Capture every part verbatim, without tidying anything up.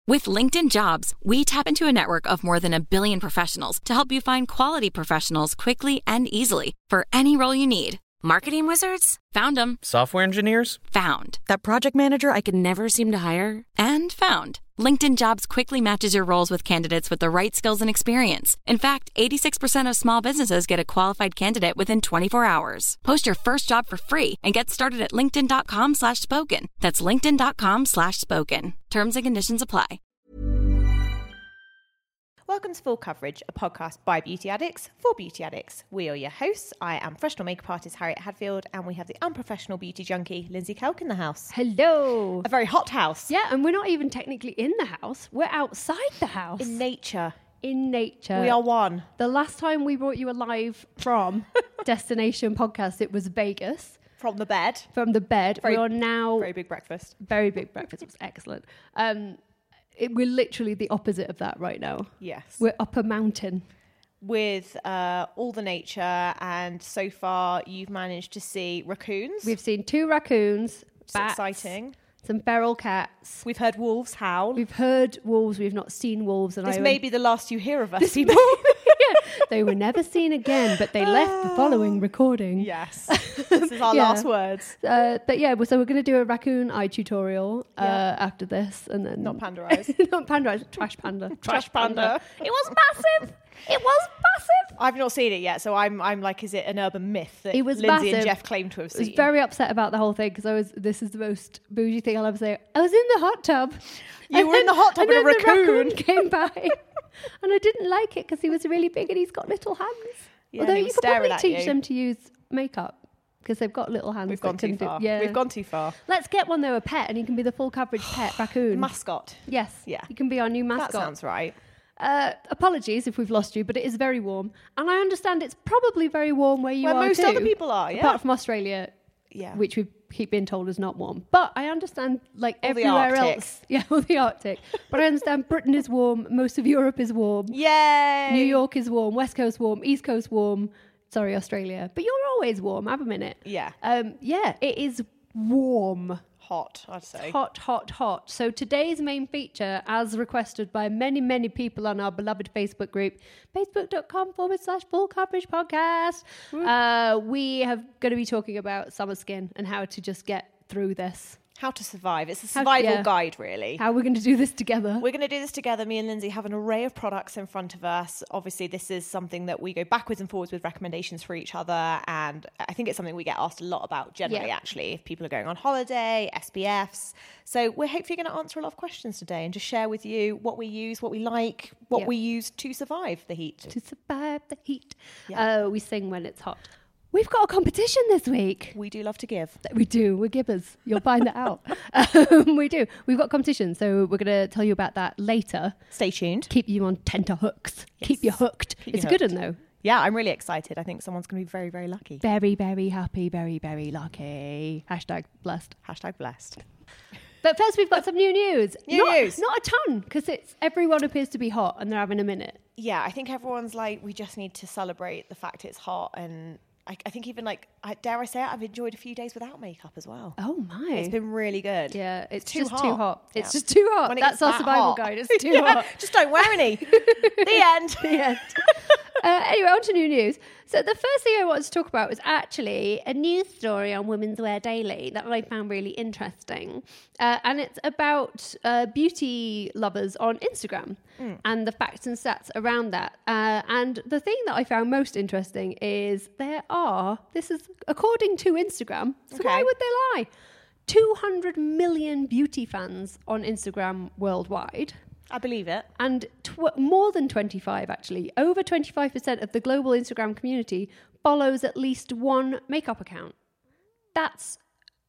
With LinkedIn Jobs, we tap into a network of more than a billion professionals to help you find quality professionals quickly and easily for any role you need. Marketing wizards? Found them. Software engineers? Found. That project manager I could never seem to hire? And found. LinkedIn Jobs quickly matches your roles with candidates with the right skills and experience. In fact, eighty-six percent of small businesses get a qualified candidate within twenty-four hours. Post your first job for free and get started at linkedin.com slash spoken. That's linkedin.com slash spoken. Terms and conditions apply. Welcome to Full Coverage, a podcast by beauty addicts for beauty addicts. We are your hosts. I am professional makeup artist Harriet Hadfield, and we have the unprofessional beauty junkie Lindsay Kelk in the house. Hello. A very hot house. Yeah, and we're not even technically in the house. We're outside the house. In nature. In nature. We are one. The last time we brought you a live from Destination Podcast, it was Vegas. From the bed. From the bed. Very, we are now... Very big breakfast. Very big breakfast. It was excellent. Um... It, we're literally the opposite of that right now. Yes. We're up a mountain. With uh, all the nature, and so far you've managed to see raccoons. We've seen two raccoons, which is bats, exciting. Some feral cats. We've heard wolves howl. We've heard wolves. We've not seen wolves. And this I may went, be the last you hear of us. This may, yeah, they were never seen again, but they left the following recording. Yes. This is our Yeah. last words. Uh, but yeah, so we're going to do a raccoon eye tutorial uh, Yeah. after this. And then Not Panda Eyes. Not Panda Eyes, Trash Panda. Trash Panda. It was massive. It was massive. I've not seen it yet, so I'm I'm like, is it an urban myth that It was Lindsay massive. and Jeff claim to have I was seen? very upset about the whole thing because I was. This is the most bougie thing I'll ever say. I was in the hot tub. You And were in then- the hot tub and and a then the raccoon. came by, and I didn't like it because he was really big and he's got little hands. Yeah, Although and he you was could probably staring at teach you. them to use makeup because they've got little hands. We've that gone can too do- far. yeah, We've gone too far. Let's get one though, a pet, and he can be the full coverage pet raccoon. Mascot. Yes. Yeah. You can be our new mascot. That sounds right. Uh, apologies if we've lost you, but it is very warm, and I understand it's probably very warm where you Where are most too, other people are, yeah. apart from Australia, Yeah. which we keep being told is not warm. But I understand, like Or the everywhere Arctic. else, yeah, or the Arctic. But I understand Britain is warm, most of Europe is warm, Yay! New York is warm, West Coast warm, East Coast warm. Sorry, Australia, but you're always warm. Have a minute. Yeah. Um, yeah, it is warm. Hot, I'd say. Hot, hot, hot. So today's main feature, as requested by many, many people on our beloved Facebook group, facebook.com forward slash full coverage podcast. Uh, we have going to be talking about summer skin and how to just get through this. How to survive. It's a How- survival yeah. guide, really. How we're going to do this together. We're going to do this together. Me and Lindsay have an array of products in front of us. Obviously, this is something that we go backwards and forwards with recommendations for each other. And I think it's something we get asked a lot about generally, Yeah. actually, if people are going on holiday, S P Fs. So we're hopefully going to answer a lot of questions today and just share with you what we use, what we like, what Yeah. we use to survive the heat. To survive the heat. Yeah. Uh, we sing when it's hot. We've got a competition this week. We do love to give. We do. We're gibbers. You'll find that out. Um, we do. We've got competition, so we're going to tell you about that later. Stay tuned. Keep you on tenterhooks. Keep you hooked. Keep you it's a good hooked. one, though. Yeah, I'm really excited. I think someone's going to be very, very lucky. Very, very happy, very, very lucky. Hashtag blessed. Hashtag blessed. But first, we've got some new news. New not, news. Not a ton, because it's everyone appears to be hot and they're having a minute. Yeah, I think everyone's like, we just need to celebrate the fact it's hot. And I, I think even like, I, dare I say it, I've enjoyed a few days without makeup as well. Oh, my. It's been really good. Yeah, it's, It's too just hot. too hot. It's Yeah. just too hot. When it That's gets our that survival hot. guide. It's too Yeah, hot. Just don't wear any. The end. The end. Uh, anyway, on to new news. So the first thing I wanted to talk about was actually a news story on Women's Wear Daily that I found really interesting. Uh, and it's about uh, beauty lovers on Instagram mm. and the facts and stats around that. Uh, and the thing that I found most interesting is there are, this is according to Instagram, so Okay. why would they lie? two hundred million beauty fans on Instagram worldwide. I believe it. And tw- more than twenty-five, actually, over twenty-five percent of the global Instagram community follows at least one makeup account. That's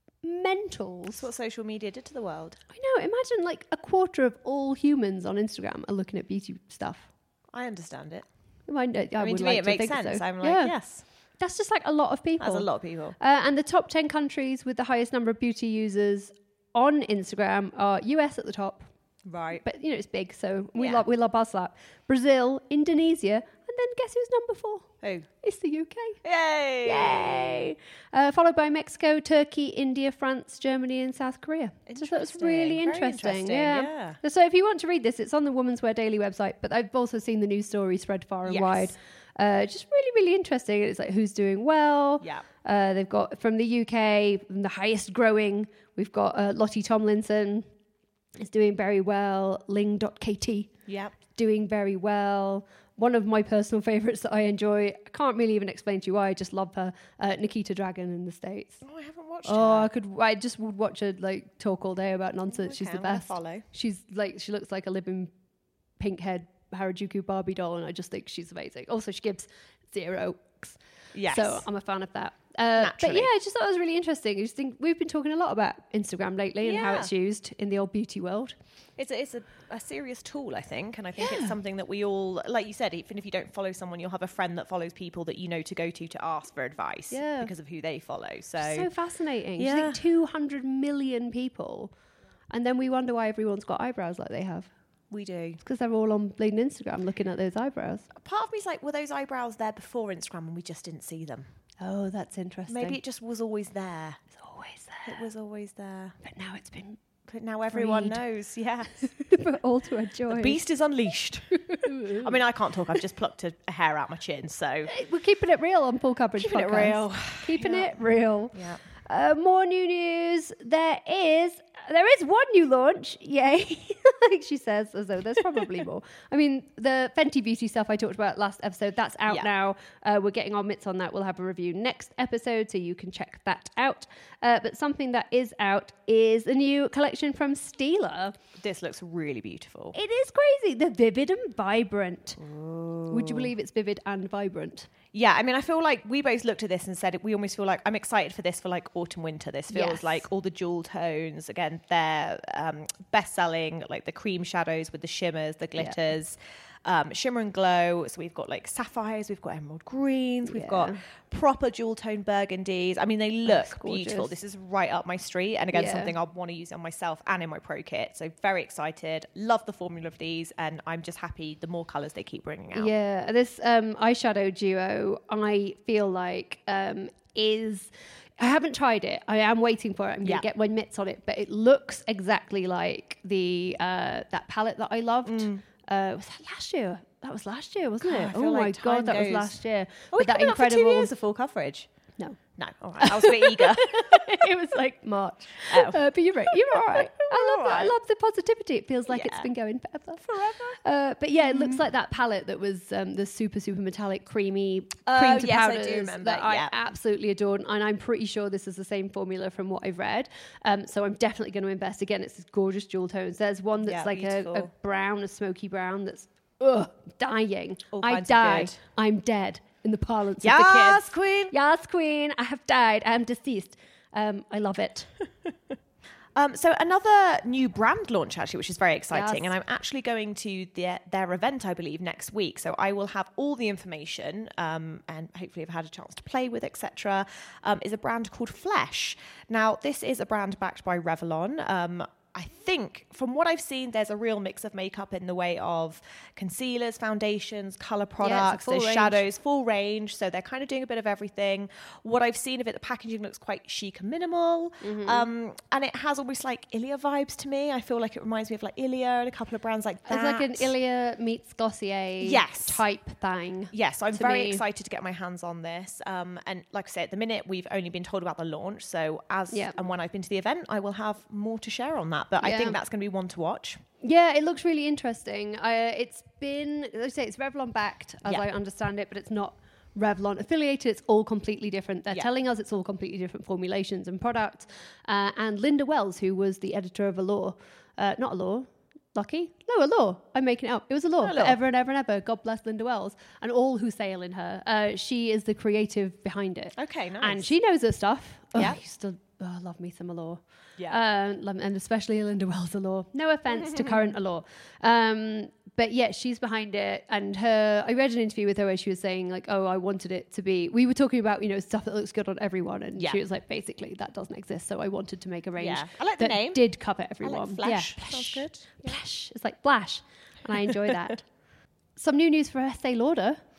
mental. That's what social media did to the world. I know. Imagine like a quarter of all humans on Instagram are looking at beauty stuff. I understand it. I, I, I mean, would to like me, it makes think sense. so. I'm like, Yeah. yes. That's just like a lot of people. That's a lot of people. Uh, and the top ten countries with the highest number of beauty users on Instagram are U S at the top. Right. But, you know, it's big, so we Yeah. love we love our slap. Brazil, Indonesia, and then guess who's number four? Who? It's the U K. Yay! Yay! Uh, followed by Mexico, Turkey, India, France, Germany, and South Korea. So that's really Very interesting. interesting, Yeah. yeah. So if you want to read this, it's on the Women's Wear Daily website, but I've also seen the news story spread far and Yes. wide. Uh, just really, really interesting. It's like who's doing well. Yeah. Uh, they've got from the U K, from the highest growing, we've got uh, Lottie Tomlinson is doing very well. Ling dot K T Yep. doing very well. One of my personal favourites that I enjoy, I can't really even explain to you why, I just love her, uh, Nikita Dragon in the States. Oh, I haven't watched Oh, her. I could, I just would watch her like talk all day about nonsense. She's Okay, the I'm gonna best. follow. She's like, she looks like a living pink head Harajuku Barbie doll, and I just think she's amazing. Also, she gives zero. Yes. So I'm a fan of that. Uh, but Naturally. yeah, I just thought it was really interesting. I just think we've been talking a lot about Instagram lately and how Yeah. it's used in the old beauty world. It's a, it's a, a serious tool, I think. And I think Yeah. it's something that we all, like you said, even if you don't follow someone, you'll have a friend that follows people that you know to go to to ask for advice Yeah. because of who they follow. So, So fascinating. Yeah. You think two hundred million people, and then we wonder why everyone's got eyebrows like they have. we do. It's because they're all on bleeding Instagram looking at those eyebrows. Part of me's like, were those eyebrows there before Instagram and we just didn't see them? Oh, that's interesting. Maybe it just was always there. it's always there. It was always there. But now it's been But now everyone Freed. knows, yes. but all to our joy. The beast is unleashed. I mean, I can't talk. I've just plucked a, a hair out my chin, so... We're keeping it real on Full Coverage Keeping it Podcast. real. Keeping Yeah. it real. Yeah. Uh, more new news. There is there is one new launch. Yay. Like she says, as though there's probably more. I mean, the Fenty Beauty stuff I talked about last episode, that's out Yeah. now. Uh, we're getting our mitts on that. We'll have a review next episode, so you can check that out. Uh, but something that is out is a new collection from Stila. This looks really beautiful. It is crazy. The vivid and vibrant. Would you believe it's vivid and vibrant? Yeah, I mean, I feel like we both looked at this and said it, we almost feel like I'm excited for this for like autumn winter. This feels Yes. like all the jewel tones again. They're um, best selling, like the cream shadows with the shimmers, the glitters, um, shimmer and glow. So we've got like sapphires, we've got emerald greens, we've Yeah. got proper jewel tone burgundies. I mean, they look That's gorgeous. beautiful. This is right up my street, and again, Yeah. something I want to use on myself and in my pro kit. So very excited. Love the formula of these, and I'm just happy the more colors they keep bringing out. Yeah, this um, eyeshadow duo, I feel like um, is. I haven't tried it. I am waiting for it. I'm Yeah. gonna get my mitts on it, but it looks exactly like the uh, that palette that I loved. Uh, was that last year? That was last year, wasn't God, it? I feel Oh my like time god, that was goes- last year. Are we But that coming up for two incredible. years of full coverage? No, No, all right. I was a bit eager. it was like March. Oh. Uh, but you're right. You're all right. I love that. I Alright. love the positivity. It feels like it's Yeah. been going forever. Forever. Uh, but yeah, it looks like that palette that was um, the super, super metallic, creamy Oh, cream to yes, I do powders remember, that I yeah. absolutely adored. And I'm pretty sure this is the same formula from what I've read. Um, so I'm definitely going to invest. Again, it's this gorgeous jewel tones. There's one that's Yeah, like a, a beautiful. brown, a smoky brown that's ugh, dying. All I kinds of died. good. I'm dead in the parlance of the Yes, kids. queen. Yes, queen. I have died. I am deceased. Um, I love it. Um, so another new brand launch, actually, which is very exciting. Yes. And I'm actually going to their, their event, I believe, next week. So I will have all the information um, and hopefully have had a chance to play with, et cetera. Um, is a brand called Flesh. Now, this is a brand backed by Revlon. Um, I think from what I've seen, there's a real mix of makeup in the way of concealers, foundations, color products, full there's range. shadows, full range. So they're kind of doing a bit of everything. What I've seen of it, the packaging looks quite chic and minimal. Mm-hmm. Um, and it has almost like Ilia vibes to me. I feel like it reminds me of like Ilia and a couple of brands like that. It's like an Ilia meets Glossier Yes. type thing. Yes, I'm to very me. excited to get my hands on this. Um, and like I say, at the minute, we've only been told about the launch. So as Yeah. and when I've been to the event, I will have more to share on that. But I Yeah. think that's going to be one to watch. Yeah, it looks really interesting. Uh, it's been, as I say, it's Revlon backed, as Yeah. I understand it, but it's not Revlon affiliated. It's all completely different. They're Yeah. telling us it's all completely different formulations and products. Uh, and Linda Wells, who was the editor of Allure, uh, not Allure, Lucky? No, Allure. I'm making it up. It was Allure, Allure. forever and ever and ever. God bless Linda Wells and all who sail in her. Uh, she is the creative behind it. Okay, nice. And she knows her stuff. Oh, Yeah. I used to oh, love me some Allure. Yeah. Uh, love- and especially Linda Wells Allure. No offense to current Allure. Um, but yeah, she's behind it. And her, I read an interview with her where she was saying like, oh, I wanted it to be, we were talking about, you know, stuff that looks good on everyone. And Yeah. she was like, basically that doesn't exist. So I wanted to make a range Yeah. I like the that name. did cover I everyone. like Flash. Yeah. Sounds good. Flash. It's like Flash. And I enjoy that. Some new news for Estee Lauder.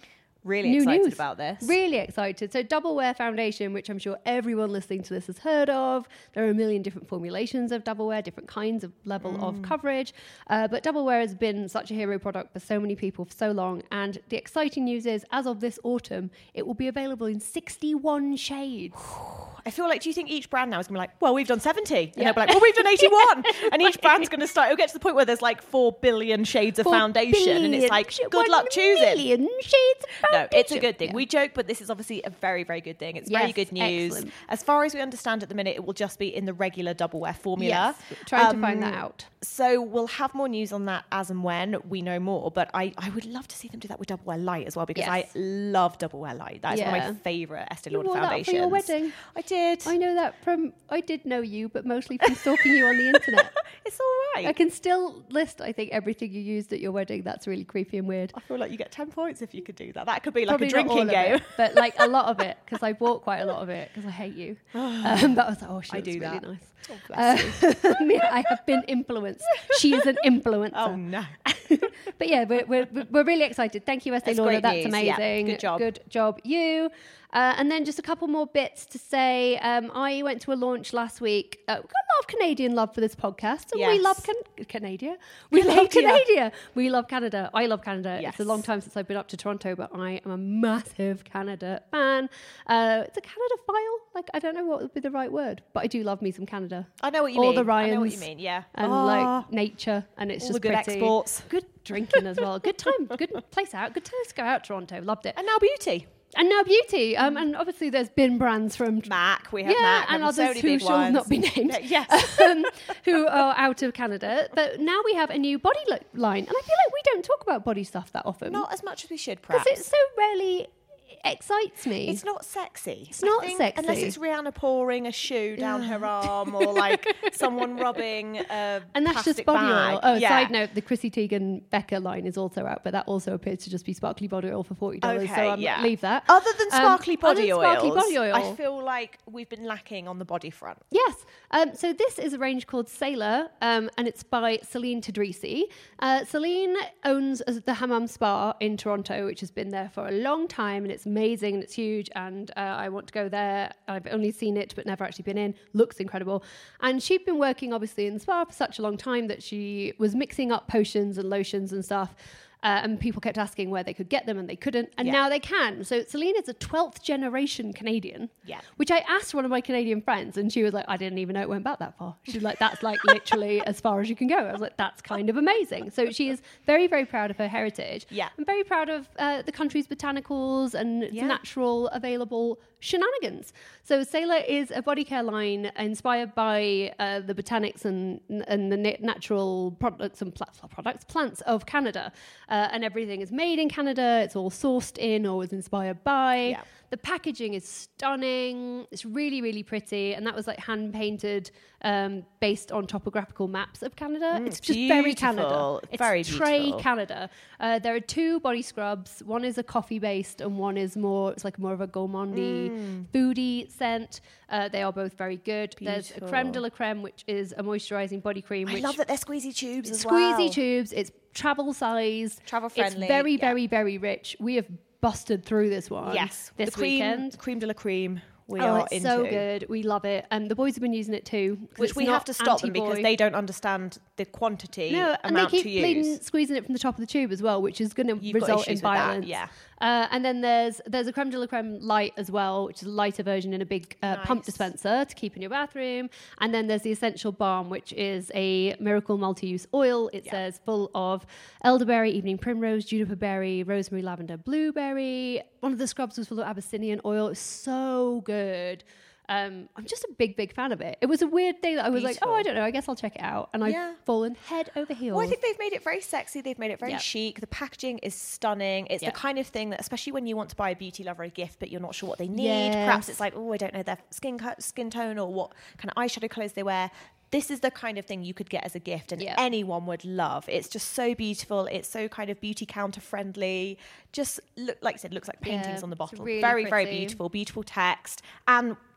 Really new excited news. about this. Really excited. So Double Wear Foundation, which I'm sure everyone listening to this has heard of. There are a million different formulations of Double Wear, different kinds of level mm. of coverage. Uh, but Double Wear has been such a hero product for so many people for so long. And the exciting news is, as of this autumn, it will be available in sixty-one shades. I feel like, do you think each brand now is going to be like, well, we've done seventy. And Yeah. they'll be like, well, we've done eighty-one. And each brand's going to start, it'll get to the point where there's like four billion shades of Four foundation. And it's like, billion, good one luck choosing. million shades of No, it's a foundation. good thing. Yeah. We joke, but this is obviously a very, very good thing. It's very Yes, good news. excellent. As far as we understand at the minute, it will just be in the regular Double Wear formula. Yes, trying to find Um, that out. So we'll have more news on that as and when we know more. But I, I would love to see them do that with Double Wear Light as well, because Yes. I love Double Wear Light. That is one Yeah. of my favourite Estee You Lauder wore that for foundations. your wedding. I did. I know that from, I did know you, but mostly from stalking you on the internet. It's all right. I can still list, I think, everything you used at your wedding. That's really creepy and weird. I feel like you get ten points if you could do that. That could be like Probably a not all drinking of game. it, but like a lot of it, because I bought quite a lot of it, because I hate you. Um, that was, oh, she I looks do really that. nice. Oh, bless you. Uh, yeah, I have been influenced. She is an influencer. Oh, no. But yeah, we're, we're, we're really excited. Thank you, Estee That's Lauder. great That's news. Yeah, amazing. good job. Good job, you. Uh, and then just a couple more bits to say. Um, I went to a launch last week. Uh, we've got a lot of Canadian love for this podcast. And we Yes. love Can- Canada. We love Canada. Canada. We love Canada. I love Canada. Yes. It's a long time since I've been up to Toronto, but I am a massive Canada fan. Uh, it's a Canada file. Like, I don't know what would be the right word, but I do love me some Canada. I know what you All mean. the I know what you Ryans mean, yeah. And Oh, like nature, and it's all just the good pretty. exports. Good drinking as well. Good time. Good place out. Good time to go out. Toronto. Loved it. And now Beauty. And now Beauty. Um, and obviously there's been brands from Mac. We have yeah, Mac. and have so others many who big shall ones. not be named. Yes. um, who are out of Canada. But now we have a new body lo- line, and I feel like we don't talk about body stuff that often. Not as much as we should, because perhaps. it so rarely excites me. It's not sexy. It's I not think, sexy. Unless it's Rihanna pouring a shoe down her arm, or like someone rubbing a And that's plastic just body bag. oil. Oh, yeah. side note, the Chrissy Teigen Becca line is also out, but that also appears to just be sparkly body oil for forty dollars. Okay, so um, yeah. leave that. Other than Um, sparkly other body than oil, sparkly body oil. I feel like we've been lacking on the body front. Yes. Um, so this is a range called Sailor, um, and it's by Celine Tadrisi. Uh, Celine owns uh, the Hammam Spa in Toronto, which has been there for a long time, and it's amazing and it's huge, and uh, I want to go there. I've only seen it, but never actually been in. Looks incredible. And she'd been working, obviously, in the spa for such a long time that she was mixing up potions and lotions and stuff. Uh, and people kept asking where they could get them, and they couldn't, and Yeah. now they can. So Celine is a twelfth generation Canadian, Yeah. which I asked one of my Canadian friends, and she was like, I didn't even know it went back that far. She was like, that's like literally as far as you can go. I was like, that's kind of amazing. So she is very, very proud of her heritage. Yeah. I'm very proud of uh, the country's botanicals and its Yeah. natural available shenanigans. So Sailor is a body care line inspired by uh, the botanics and and the na- natural products and pla- products plants of Canada, uh, and everything is made in Canada. It's all sourced in or was inspired by. Yeah. The packaging is stunning. It's really, really pretty. And that was like hand painted um, based on topographical maps of Canada. Mm, it's just very beautiful. Canada. It's Very Trey beautiful. Canada. Uh, there are two body scrubs. One is a coffee based and one is more, it's like more of a gourmandy, Mm. foodie scent. Uh, they are both very good. There's a Beautiful. creme de la creme, which is a moisturizing body cream. I which love that they're squeezy tubes as squeezy well. tubes. It's travel size. Travel friendly, It's very, yeah. very, very rich. We have busted through this one. Yes. This the cream, weekend. Cream de la cream. We oh, are it's into. so good. We love it. And the boys have been using it too. 'cause Which it's we not have to stop them because anti-boy. they don't understand the quantity No, and they amount keep to bleeding, use. squeezing it from the top of the tube as well, which is going to You've got result in issues with that, violence. yeah. Uh, and then there's there's a creme de la creme light as well, which is a lighter version in a big uh, pump Nice. dispenser to keep in your bathroom. And then there's the essential balm, which is a miracle multi-use oil. It Yeah. says full of elderberry, evening primrose, juniper berry, rosemary, lavender, blueberry. One of the scrubs was full of Abyssinian oil. It's so good. Um, I'm just a big, big fan of it. It was a weird day that I was like, oh, Beautiful. I don't know, I guess I'll check it out. And Yeah. I've fallen head over heels. Well, I think they've made it very sexy. They've made it very Yep. chic. The packaging is stunning. It's Yep. the kind of thing that, especially when you want to buy a beauty lover a gift, but you're not sure what they need. Yes. Perhaps it's like, oh, I don't know their skin co- skin tone or what kind of eyeshadow colours they wear. This is the kind of thing you could get as a gift and Yep. anyone would love. It's just so beautiful. It's so kind of beauty counter friendly. Just look, like I said, looks like paintings Yeah, on the it's bottle. really very, very pretty. beautiful. Beautiful text. And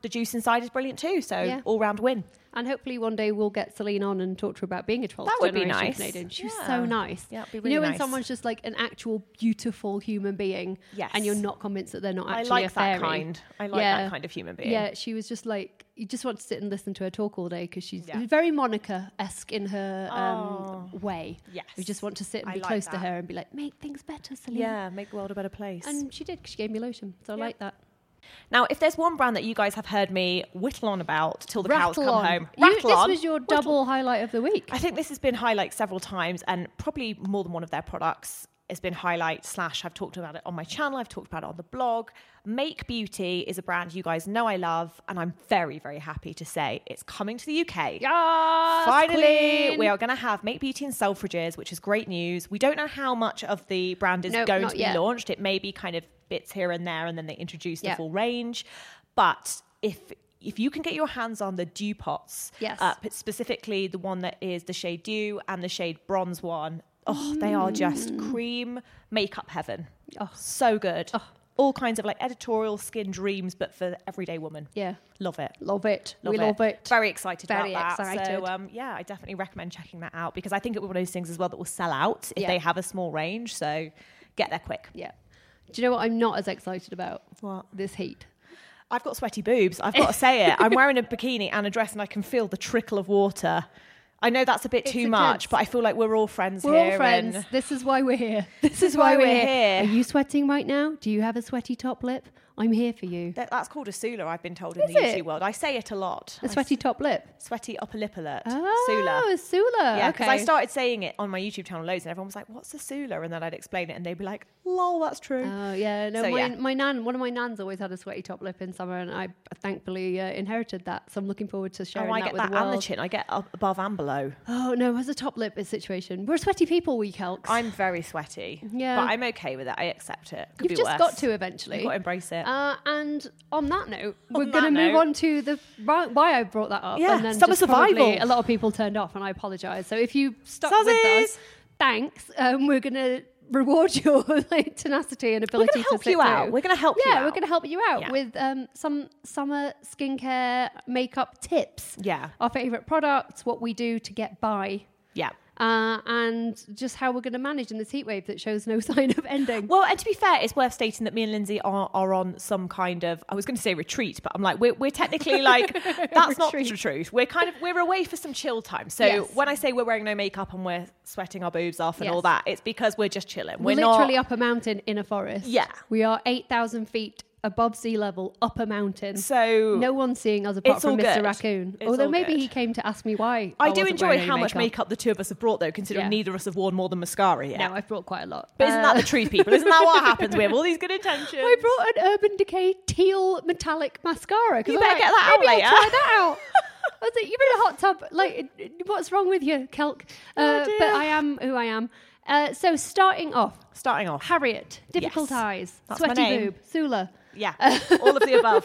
the juice inside is brilliant too. So Yeah. all round win. And hopefully one day we'll get Celine on and talk to her about being a twelfth That would be generation nice. Canadian. She was Yeah. so nice. Yeah, it'd be you really know when nice. someone's just like an actual beautiful human being, Yes. and you're not convinced that they're not I actually like a fairy. that kind. I like Yeah. that kind of human being. Yeah, she was just like, you just want to sit and listen to her talk all day because she's Yeah. very Monica-esque in her um, Oh. way. Yes. You just want to sit and I be like close to that. her and be like, make things better, Celine. Yeah, make the world a better place. And she did, 'cause she gave me lotion. So I Yeah. like that. Now, if there's one brand that you guys have heard me whittle on about till the cows Rattle come on. home, You- rattle this on. was your Whittle- double highlight of the week. I think this has been highlighted several times, and probably more than one of their products has been highlight slash I've talked about it on my channel, I've talked about it on the blog. Make Beauty is a brand you guys know I love, and I'm very, very happy to say it's coming to the U K. Yes, Finally, queen. we are going to have Make Beauty in Selfridges, which is great news. We don't know how much of the brand is Nope, going not to be yet. launched. It may be kind of bits here and there, and then they introduce the Yeah. full range. But if if you can get your hands on the Dew Pots, Yes. uh, p- specifically the one that is the shade Dew and the shade Bronze one, oh, they are just cream makeup heaven. Oh. So good. Oh. All kinds of like editorial skin dreams, but for the everyday woman. Yeah. Love it. Love it. Love we it. love it. Very excited Very about that. excited. So um, yeah, I definitely recommend checking that out because I think it will be one of those things as well that will sell out if Yeah. they have a small range. So get there quick. Yeah. Do you know what I'm not as excited about? What? This heat. I've got sweaty boobs. I've got to say it. I'm wearing a bikini and a dress, and I can feel the trickle of water. I know that's a bit It's too intense. much, but I feel like we're all friends We're here. all friends. and- This is why we're here. This, is why we're here. Are you sweating right now? Do you have a sweaty top lip? I'm here for you. That, that's called a Sula, I've been told in Is the YouTube it? world. I say it a lot. A sweaty top lip. I, sweaty upper lip alert. Oh, Sula. a Sula. Yeah, because okay. I started saying it on my YouTube channel loads, and everyone was like, "What's a Sula?" And then I'd explain it, and they'd be like, "Lol, that's true." Oh yeah, no. So, my, yeah. my nan, one of my nans, always had a sweaty top lip in summer, and I thankfully uh, inherited that. So I'm looking forward to sharing oh, I that get with that the and world. the chin. I get up above and below. Oh no, as a top lip is situation. We're sweaty people, we Kelks. I'm very sweaty. Yeah. But I'm okay with it. I accept it. Could You've be just worse. got to eventually. You've got to embrace it. Uh, and on that note, we're On going to that move note- on to the why why I brought that up. Yeah, and then summer just probably survival. A lot of people turned off, and I apologise. So if you stuck with Suzzies. us, thanks. Um, we're going to reward your like, tenacity and We're ability going to help to sit you out. through. We're going to help you Yeah, out. we're going to help you out Yeah. with um, some summer skincare makeup tips. Yeah. Our favourite products, what we do to get by. Yeah. Uh, and just how we're going to manage in this heat wave that shows no sign of ending. Well, and to be fair, it's worth stating that me and Lindsay are, are on some kind of, I was going to say retreat, but I'm like, we're, we're technically like, that's not the Retreat. truth. We're kind of, we're away for some chill time. So Yes. when I say we're wearing no makeup and we're sweating our boobs off and Yes. all that, it's because we're just chilling. We're, We're, literally not, up a mountain in a forest. Yeah. We are eight thousand feet above sea level, up a mountain. so No one's seeing us apart It's from all Mister good. Raccoon. It's Although all maybe good. he came to ask me why. I do wasn't enjoy wearing any how much makeup the two of us have brought though, considering Yeah. neither of us have worn more than mascara yet. No, I've brought quite a lot. But isn't Uh, that the truth, people? Isn't that what happens? We have all these good intentions. I brought an Urban Decay teal metallic mascara. 'cause You I was better like, get that out maybe I'll later." try that out. I was like, you're in a hot tub. Like, what's wrong with you, Kelk? Uh, Oh, dear. but I am who I am. Uh, so starting off, Starting off. Harriet, difficult Yes. eyes, That's my sweaty name. boob, Sula. Yeah, all of the above.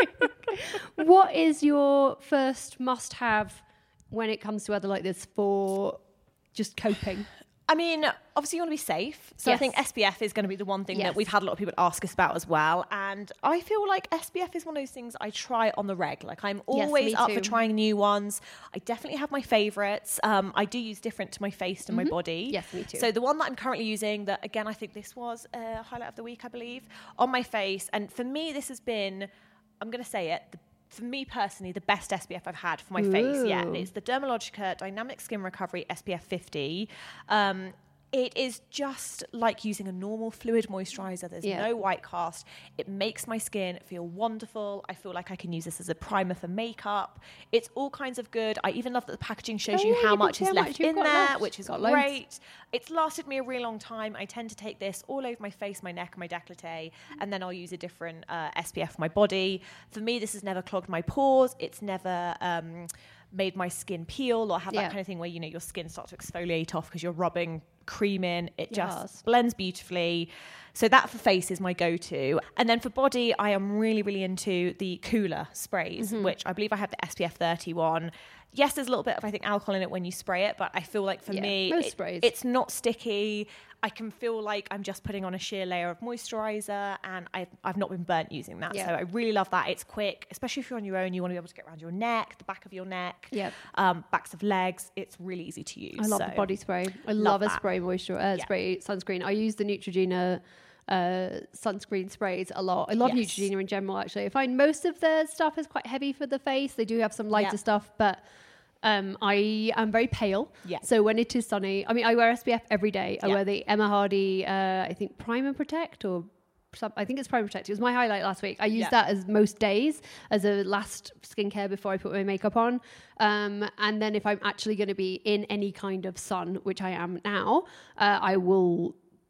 What is your first must-have when it comes to weather like this for just coping? I mean, obviously you want to be safe. So I Yes. think S P F is going to be the one thing Yes. that we've had a lot of people ask us about as well. And I feel like S P F is one of those things I try on the reg. Like I'm Yes, always me up too. for trying new ones. I definitely have my favorites. Um, I do use different to my face and my body. Mm-hmm. Yes, me too. So the one that I'm currently using that, again, I think this was a highlight of the week, I believe, on my face. And for me, this has been, I'm going to say it, the for me personally, the best S P F I've had for my face yet. Ooh. It's the Dermalogica Dynamic Skin Recovery S P F fifty. Um, it is just like using a normal fluid moisturizer. There's Yeah. no white cast. It makes my skin feel wonderful. I feel like I can use this as a primer for makeup. It's all kinds of good. I even love that the packaging shows Oh, you yeah, how you can much see is how left much you've in got there, left. which is Got loads. great. It's lasted me a really long time. I tend to take this all over my face, my neck, and my décolleté, and then I'll use a different uh, S P F for my body. For me, this has never clogged my pores. It's never um, made my skin peel or have Yeah. that kind of thing where, you know, your skin starts to exfoliate off because you're rubbing cream in. It just Yes. blends beautifully. So that for face is my go-to. And then for body, I am really, really into the Cooler sprays, Mm-hmm. which I believe I have the S P F thirty one. yes, there's a little bit of, I think, alcohol in it when you spray it, but I feel like for Yeah, me, most it- sprays. it's not sticky. I can feel like I'm just putting on a sheer layer of moisturizer, and I've, I've not been burnt using that. Yeah. So I really love that. It's quick, especially if you're on your own. You want to be able to get around your neck, the back of your neck, Yep. um, backs of legs. It's really easy to use. I love so. the body spray. I Love love, a that. spray moisture, uh, Yeah. spray sunscreen. I use the Neutrogena uh, sunscreen sprays a lot. I love Yes. Neutrogena in general, actually. I find most of their stuff is quite heavy for the face. They do have some lighter Yeah. stuff, but um, I am very pale. Yeah. So when it is sunny, I mean, I wear S P F every day. I Yeah. wear the Emma Hardy, uh, I think, Prime and Protect, or some, I think it's Prime and Protect. It was my highlight last week. I use Yeah. that as most days as a last skincare before I put my makeup on. Um, and then if I'm actually going to be in any kind of sun, which I am now, uh, I will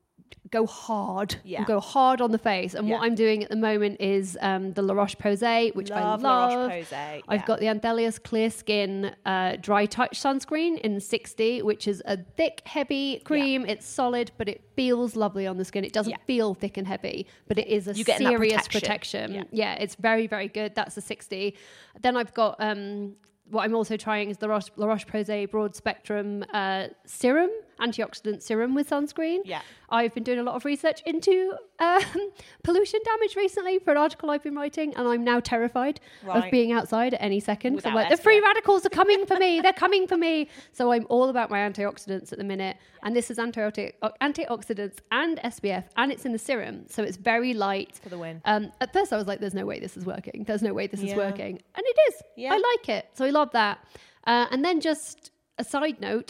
go hard. Yeah. Go hard on the face. And what Yeah. I'm doing at the moment is um, the La Roche-Posay, which Love I La love. Roche-Posay, I've yeah. got the Anthelios Clear Skin uh, Dry Touch Sunscreen in sixty, which is a thick, heavy cream. It's solid, but it feels lovely on the skin. It doesn't Yeah. feel thick and heavy, but it is a You get in that serious protection. protection. Yeah. Yeah, it's very, very good. That's a sixty. Then I've got... Um, what I'm also trying is the Roche, La Roche-Posay Broad Spectrum uh, Serum, antioxidant serum with sunscreen. Yeah. I've been doing a lot of research into um, pollution damage recently for an article I've been writing, and I'm now terrified of Right. being outside at any second. So I'm Without like, the free S P F. radicals are coming for me. They're coming for me. So I'm all about my antioxidants at the minute. And this is antioxidant, antioxidants and S P F, and it's in a serum. So it's very light. For the win. Um, at first, I was like, there's no way this is working. There's no way this is Yeah. working. And it is. Yeah. I like it. So I love that. Uh, and then just a side note,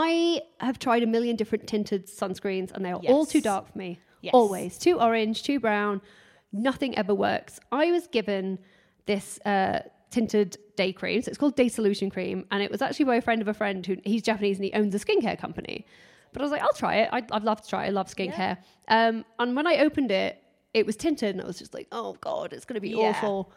I have tried a million different tinted sunscreens, and they are all Yes. too dark for me. Yes. Always. Too orange, too brown. Nothing ever works. I was given this uh, tinted day cream. So it's called Day Solution Cream. And it was actually by a friend of a friend who he's Japanese and he owns a skincare company. But I was like, I'll try it. I'd, I'd love to try it. I love skincare. Um, and when I opened it, it was tinted, and I was just like, oh God, it's going to be Yeah. awful.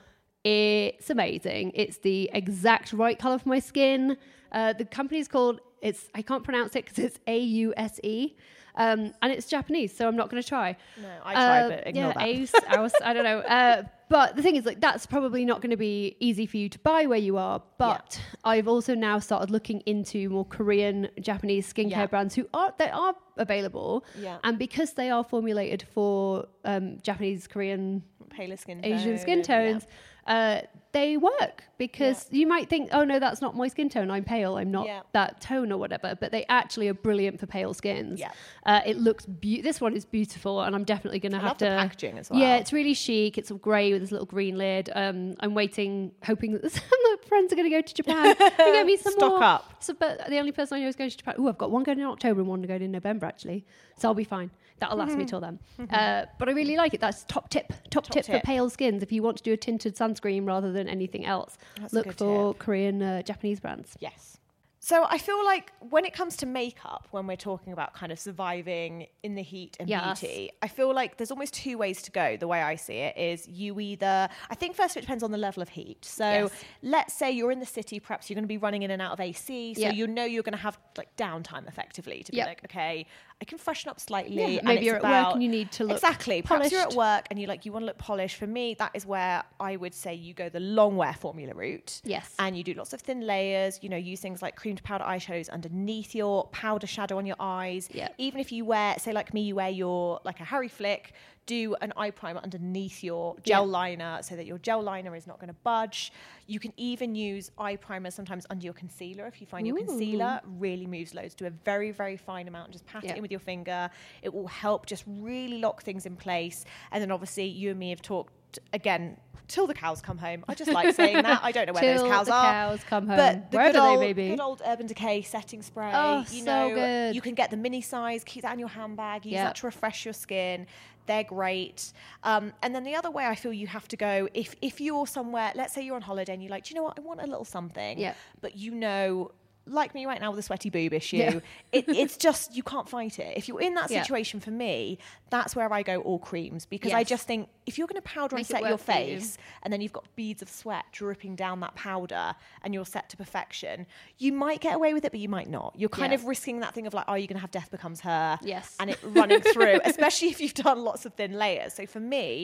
It's amazing. It's the exact right color for my skin. Uh, the company's called, it's I can't pronounce it because it's A U S E. Um, and it's Japanese, so I'm not going to try. No, I tried, Uh, but ignore yeah, that. Ace, Aus, I don't know. Uh, but the thing is, like, that's probably not going to be easy for you to buy where you are. But I've also now started looking into more Korean, Japanese skincare Yeah. brands who are they are available. Yeah. And because they are formulated for um, Japanese, Korean, Paler skin Asian tone skin and- tones, uh, they work because you might think, oh no, that's not my skin tone. I'm pale. I'm not Yeah. that tone or whatever. But they actually are brilliant for pale skins. Yeah. Uh, it looks be- this one is beautiful, and I'm definitely going to I have love to. the packaging as well. Yeah, it's really chic. It's all grey with this little green lid. Um, I'm waiting, hoping that some friends are going to go to Japan. They get me some Stock more. up. So, but the only person I know is going to Japan. Oh, I've got one going in October and one going in November actually. So I'll be fine. That'll last me till then. Uh, but I really like it. That's top tip. Top, tip, tip. for pale skins. If you want to do a tinted sunscreen rather than anything else, That's a look good for tip. Korean, uh, Japanese brands. Yes. So I feel like when it comes to makeup, when we're talking about kind of surviving in the heat and Yes. beauty, I feel like there's almost two ways to go. The way I see it is you either, I think first it depends on the level of heat. So Yes. let's say you're in the city, perhaps you're going to be running in and out of A C. So Yeah. you know you're going to have like downtime effectively to be Yeah. like, okay, I can freshen up slightly. Yeah, and maybe it's you're at work about- and you need to look Exactly. Perhaps you're at polished. work and you like, you want to look polished. For me, that is where I would say you go the long wear formula route. Yes. And you do lots of thin layers, you know, use things like cream to powder eyeshadows underneath your powder shadow on your eyes. Yeah. Even if you wear, say like me, you wear your, like a Harry Flick, do an eye primer underneath your gel Yeah. liner so that your gel liner is not going to budge. You can even use eye primer sometimes under your concealer if you find your Ooh. concealer really moves loads. Do a very, very fine amount and just pat Yeah. it in with your finger. It will help just really lock things in place. And then obviously you and me have talked again till the cows come home. I just like saying that. I don't know where Till those cows the are. cows come home. But the Wherever good they old, may be. good old Urban Decay setting spray. Oh, you so know, good. you can get the mini size, keep that in your handbag, use Yeah. that to refresh your skin. They're great. Um, and then the other way I feel you have to go, if if you're somewhere, let's say you're on holiday and you're like, do you know what, I want a little something. Yeah. But you know, like me right now with a sweaty boob issue, Yeah. it, it's just, you can't fight it. If you're in that Yeah. situation, for me, that's where I go all creams, because I Yes. just think if you're going to powder Make and it set your work for you. face and then you've got beads of sweat dripping down that powder and you're set to perfection, you might get away with it, but you might not. You're kind Yeah. of risking that thing of like, are you going to have Death Becomes Her? Yes. And it running through, especially if you've done lots of thin layers. So for me,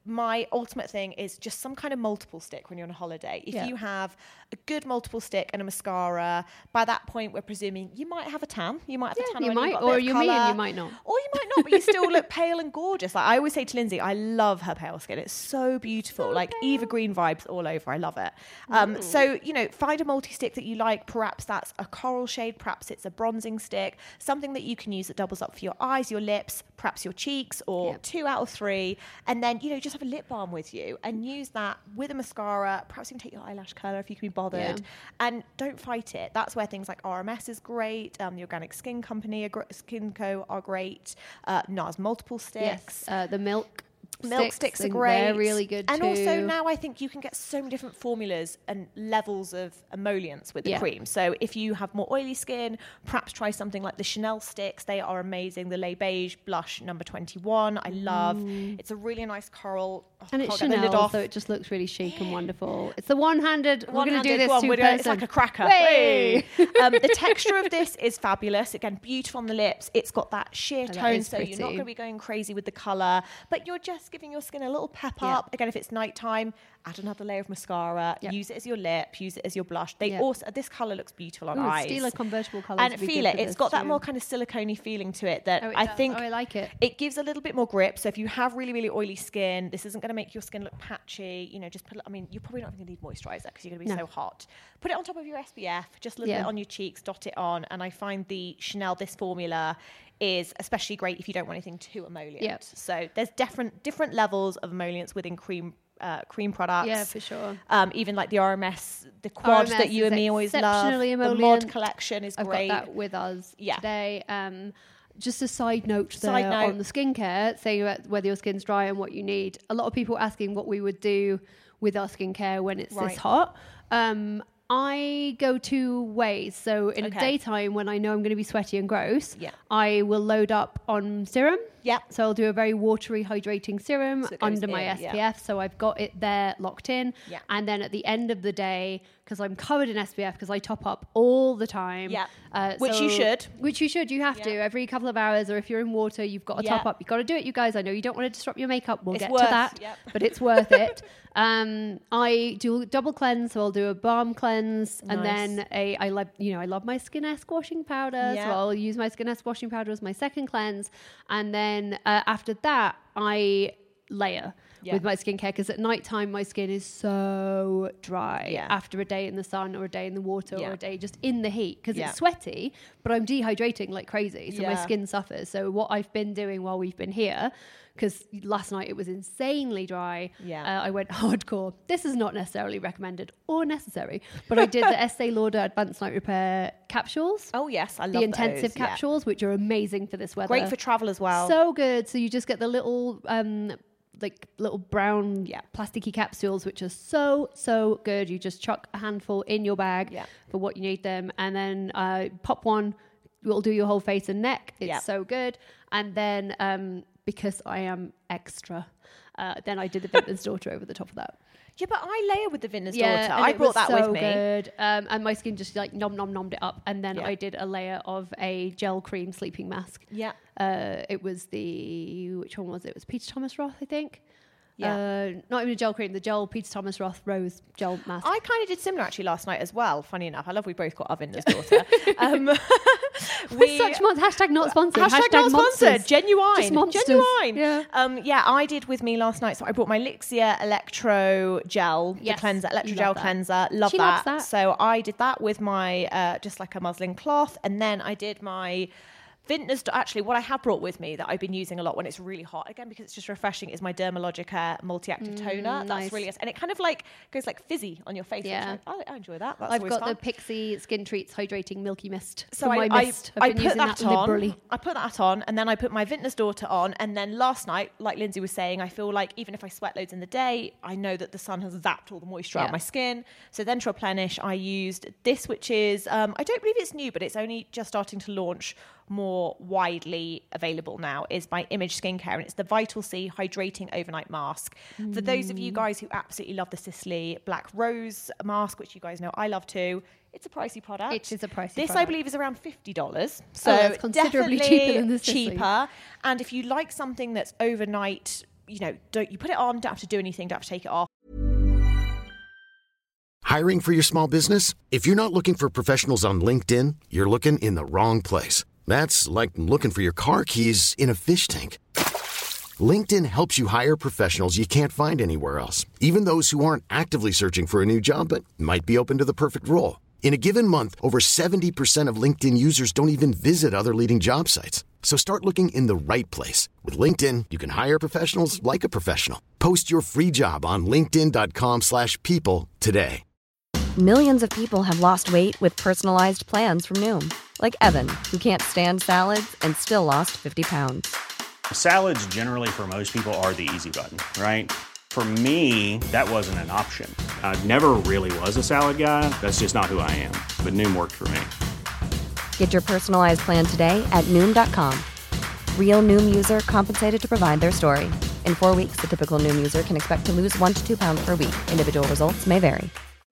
my ultimate thing is just some kind of multiple stick when you're on a holiday. If Yeah. you have a good multiple stick and a mascara, by that point, we're presuming you might have a tan. You might have Yeah, a tan you already, might, you've got a bit or of you're me and colour. you might not. Or you might not, but you still look pale and gorgeous. Like I always say to Lindsay, I love her pale skin. It's so beautiful. So like pale. Eva Green vibes all over. I love it. Um, so, you know, find a multi-stick that you like. Perhaps that's a coral shade. Perhaps it's a bronzing stick. Something that you can use that doubles up for your eyes, your lips, perhaps your cheeks, or Yep. two out of three. And then, you know, just have a lip balm with you and use that with a mascara. Perhaps even take your eyelash curler if you can be bothered. Yeah. And don't fight it. That's where things like R M S is great. Um, the Organic Skin Company, are gr- Skin Co. are great. Uh, NARS Multiple Sticks. Yes, uh, the milk Milk sticks are and great. They're really good and too. also now I think you can get so many different formulas and levels of emollients with the Yeah. cream. So if you have more oily skin, perhaps try something like the Chanel sticks. They are amazing. The Le Beige blush number twenty-one, I love. It's a really nice coral. Oh, And it's can't get the lid Chanel, off. so it just looks really chic and wonderful. It's the one-handed. We're going to do One-handed, this go on, two we're doing- It's person. like a cracker. Way! Hey. um, the texture of this is fabulous. Again, beautiful on the lips. It's got that sheer that tone, is so you're not pretty. going to be going crazy with the colour, but you're just giving your skin a little pep Yeah. up. Again, if it's nighttime, add another layer of mascara. Yep. Use it as your lip. Use it as your blush. They Yep. also this colour looks beautiful on Ooh, eyes. Stila convertible colours and would be feel good it. for It's this got that too. more kind of silicone-y feeling to it that Oh, it I does. think Oh, I like it. it gives a little bit more grip. So if you have really, really oily skin, this isn't going to make your skin look patchy. You know, just put. I mean, you're probably not going to need moisturizer because you're going to be No. so hot. Put it on top of your S P F, just a little Yeah. bit on your cheeks, dot it on, and I find the Chanel this formula is especially great if you don't want anything too emollient. Yep. So there's different different levels of emollients within cream. Uh, cream products. Yeah, for sure. Um, even like the R M S, the quad R M S that you is and me always love. exceptionally The mod emollient. collection is I've great. got that with us Yeah. today. Um, just a side note Side there note. on the skincare, saying about whether your skin's dry and what you need. A lot of people asking what we would do with our skincare when it's Right. this hot. Um, I go two ways. So in Okay. the daytime, when I know I'm going to be sweaty and gross, Yeah. I will load up on serum. Yeah. So I'll do a very watery, hydrating serum So it goes under my in, S P F. yeah. So I've got it there locked in. Yeah. And then at the end of the day, because I'm covered in S P F, because I top up all the time. Yeah. Uh, Which you so- should. Which you should. You have to. Yeah. Every couple of hours, or if you're in water, you've got to Yeah. top up. You've got to do it, you guys. I know you don't want to disrupt your makeup. We'll It's get worth- to that. yep. But it's worth it. Um, I do double cleanse, so I'll do a balm cleanse, and Nice. then a I love you know I love my Skin-esque washing powder, Yeah. so I'll use my Skin-esque washing powder as my second cleanse, and then uh, after that I layer Yeah. with my skincare because at night time my skin is so dry Yeah. after a day in the sun or a day in the water Yeah. or a day just in the heat because Yeah. it's sweaty, but I'm dehydrating like crazy, so my Yeah. skin suffers. So what I've been doing while we've been here, because last night it was insanely dry, Yeah. uh, I went hardcore. This is not necessarily recommended or necessary, but I did the Estee Lauder Advanced Night Repair capsules. Oh yes, I love The intensive those, yeah. capsules, which are amazing for this weather. Great for travel as well. So good. So you just get the little, um, like little brown Yeah. plasticky capsules, which are so, so good. You just chuck a handful in your bag Yeah. for what you need them. And then uh, pop one, will do your whole face and neck. It's Yeah. so good. And then um, because I am extra, uh, then I did the Vintner's Daughter over the top of that. Yeah, but I layer with the Vintner's Yeah, Daughter. and I it brought was that so with me. good. Um, and my skin just like nom nom nommed it up. And then Yeah. I did a layer of a gel cream sleeping mask. Yeah. Uh, it was the, which one was it? It was Peter Thomas Roth, I think. Yeah. Uh, not even a gel cream, the gel Peter Thomas Roth Rose gel mask. I kind of did similar actually last night as well. Funny enough, I love we both got our Vintner's Daughter. um, With such mon- hashtag not sponsored. Hashtag, not monsters. sponsored. Genuine. Just monsters. Genuine. Yeah. Um, yeah, I did with me last night. So I brought my Lixia Electro Gel, Yes, the cleanser, Electro you Gel love that. cleanser. Love She that. loves that. So I did that with my, uh, just like a muslin cloth. And then I did my Vintner's, actually, what I have brought with me that I've been using a lot when it's really hot, again, because it's just refreshing, is my Dermalogica multi-active toner. That's nice. really, and it kind of like goes like fizzy on your face. Yeah. Which I, I, I enjoy that. That's I've always got fun. the Pixie Skin Treats Hydrating Milky Mist. So for I, my I, mist. I I've been put using that, that, on. liberally. I put that on, and then I put my Vintner's Daughter on, and then last night, like Lindsay was saying, I feel like even if I sweat loads in the day, I know that the sun has zapped all the moisture out Yeah. of my skin. So then to replenish, I used this, which is um, I don't believe it's new, but it's only just starting to launch more widely available now, is by Image Skincare, and it's the Vital C Hydrating Overnight Mask. Mm. For those of you guys who absolutely love the Sisley Black Rose mask, which you guys know I love too, it's a pricey product. It is a pricey This, product. I believe, is around fifty dollars. So that's considerably definitely cheaper than the Sisley. cheaper. And if you like something that's overnight, you know, don't you put it on, don't have to do anything, don't have to take it off. Hiring for your small business? If you're not looking for professionals on LinkedIn, you're looking in the wrong place. That's like looking for your car keys in a fish tank. LinkedIn helps you hire professionals you can't find anywhere else, even those who aren't actively searching for a new job but might be open to the perfect role. In a given month, over seventy percent of LinkedIn users don't even visit other leading job sites. So start looking in the right place. With LinkedIn, you can hire professionals like a professional. Post your free job on linkedin.com slash people today. Millions of people have lost weight with personalized plans from Noom. Like Evan, who can't stand salads and still lost fifty pounds. Salads generally for most people are the easy button, right? For me, that wasn't an option. I never really was a salad guy. That's just not who I am. But Noom worked for me. Get your personalized plan today at Noom dot com. Real Noom user compensated to provide their story. In four weeks, the typical Noom user can expect to lose one to two pounds per week. Individual results may vary.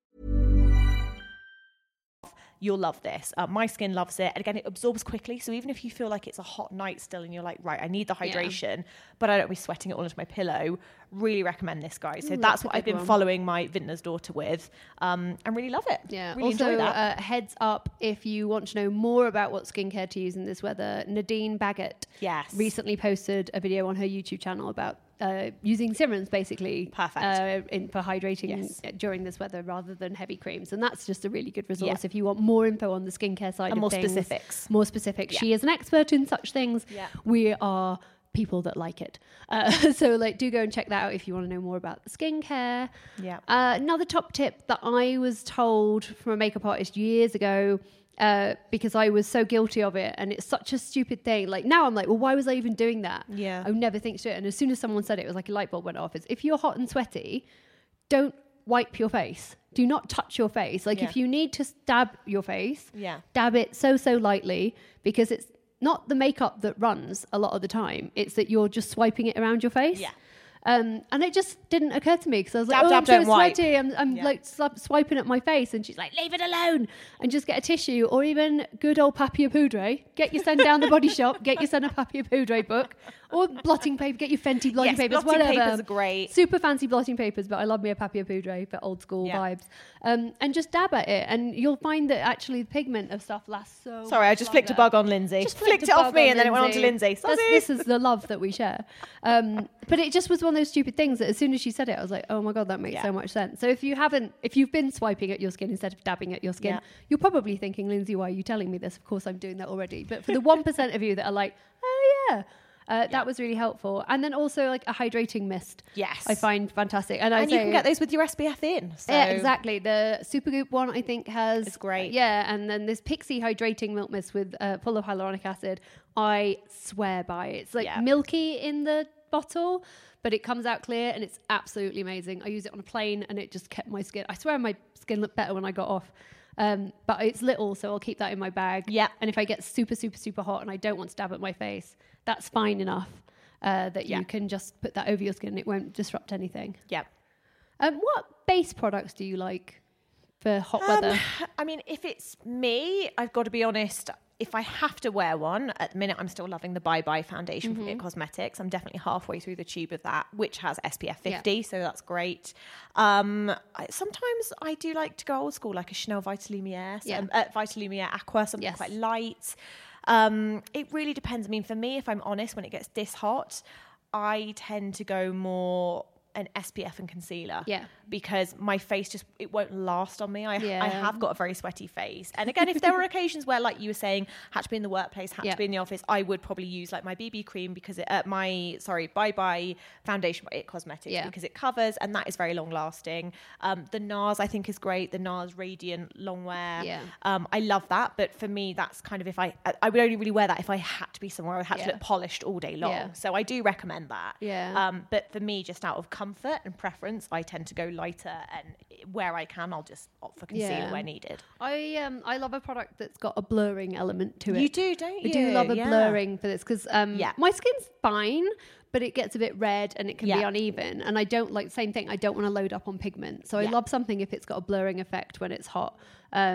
You'll love this. Uh, my skin loves it. And again, it absorbs quickly. So even if you feel like it's a hot night still and you're like, right, I need the hydration, yeah. but I don't be sweating it all into my pillow, really recommend this, guys. So Ooh, that's, that's what I've been one. following my vintner's daughter with um, and really love it. Yeah. Really also, enjoy that. Uh, heads up, if you want to know more about what skincare to use in this weather, Nadine Baggett yes. recently posted a video on her YouTube channel about Uh, using serums basically Perfect. Uh, in, for hydrating yes. during this weather rather than heavy creams, and that's just a really good resource yeah. if you want more info on the skincare side and of more things. specifics. More specific. Yeah. She is an expert in such things. Yeah. We are people that like it. Uh, so like do go and check that out if you want to know more about the skincare. Yeah. Uh, another top tip that I was told from a makeup artist years ago, Uh, because I was so guilty of it, and it's such a stupid thing. Like now I'm like, well, why was I even doing that? Yeah. I would never think to do it. And as soon as someone said it, it was like a light bulb went off. It's if you're hot and sweaty, don't wipe your face. Do not touch your face. Like yeah. if you need to dab your face, yeah. dab it so, so lightly, because it's not the makeup that runs a lot of the time. It's that you're just swiping it around your face. Yeah. Um, and it just didn't occur to me because I was like, dab, oh, dab, I'm so don't wipe. sweaty. I'm, I'm Yeah. like sw- swiping at my face. And she's like, leave it alone and just get a tissue or even good old papier poudre. Get your son down the body shop, get your son a papier poudre book or blotting paper, get your Fenty blotting yes, papers, blotting whatever. papers are great. Super fancy blotting papers, but I love me a papier poudre for old school Yeah. vibes. Um, and just dab at it and you'll find that actually the pigment of stuff lasts so Sorry, I just longer. flicked a bug on Lindsay. Just flicked it off me and then it went on to Lindsay. This is the love that we share. Um, but it just was one of those stupid things that as soon as she said it, I was like, oh my God, that makes Yeah. so much sense. So if you haven't, if you've been swiping at your skin instead of dabbing at your skin, Yeah. you're probably thinking, Lindsay, why are you telling me this? Of course I'm doing that already. But for the one percent of you that are like, oh yeah, Uh, Yeah. that was really helpful. And then also like a hydrating mist. Yes. I find fantastic. And, I And say, you can get those with your S P F in. So. yeah, exactly. The Supergoop one, I think, has... It's great. Yeah, and then this Pixie Hydrating Milk Mist with uh, full of hyaluronic acid. I swear by it. It's like Yeah. milky in the bottle, but it comes out clear and it's absolutely amazing. I use it on a plane and it just kept my skin... I swear my skin looked better when I got off. Um, but it's little, so I'll keep that in my bag. Yeah. And if I get super, super, super hot and I don't want to dab at my face, that's fine enough. Uh, that you Yeah. can just put that over your skin. It won't disrupt anything. Yeah. Um, what base products do you like for hot weather? Um, I mean, if it's me, I've got to be honest. If I have to wear one, at the minute I'm still loving the Bye Bye foundation Mm-hmm. from It Cosmetics. I'm definitely halfway through the tube of that, which has S P F fifty, Yeah. so that's great. Um, I, sometimes I do like to go old school, like a Chanel Vitalumiere, so, Yeah. um, uh, Vitalumiere Aqua, something Yes. quite light. Um, it really depends. I mean, for me, if I'm honest, when it gets this hot, I tend to go more an S P F and concealer. Yeah. Because my face just, it won't last on me. I, Yeah. I have got a very sweaty face. And again, if there were occasions where, like you were saying, had to be in the workplace, had Yeah. to be in the office, I would probably use like my B B cream because it, uh, my, sorry, Bye Bye foundation by It Cosmetics Yeah. because it covers and that is very long lasting. Um, the NARS I think is great. The NARS Radiant Long Wear. Yeah. Um, I love that. But for me, that's kind of if I, I would only really wear that if I had to be somewhere I had Yeah. to look polished all day long. Yeah. So I do recommend that. Yeah. Um, but for me, just out of comfort and preference, I tend to go lighter, and where I can, I'll just opt for concealer Yeah. where needed. I um I love a product that's got a blurring element to it. You do, don't you? I do love a Yeah. blurring for this because um Yeah. my skin's fine, but it gets a bit red and it can be Yeah. uneven. And I don't like same thing. I don't want to load up on pigment, so I Yeah. love something if it's got a blurring effect when it's hot. Um,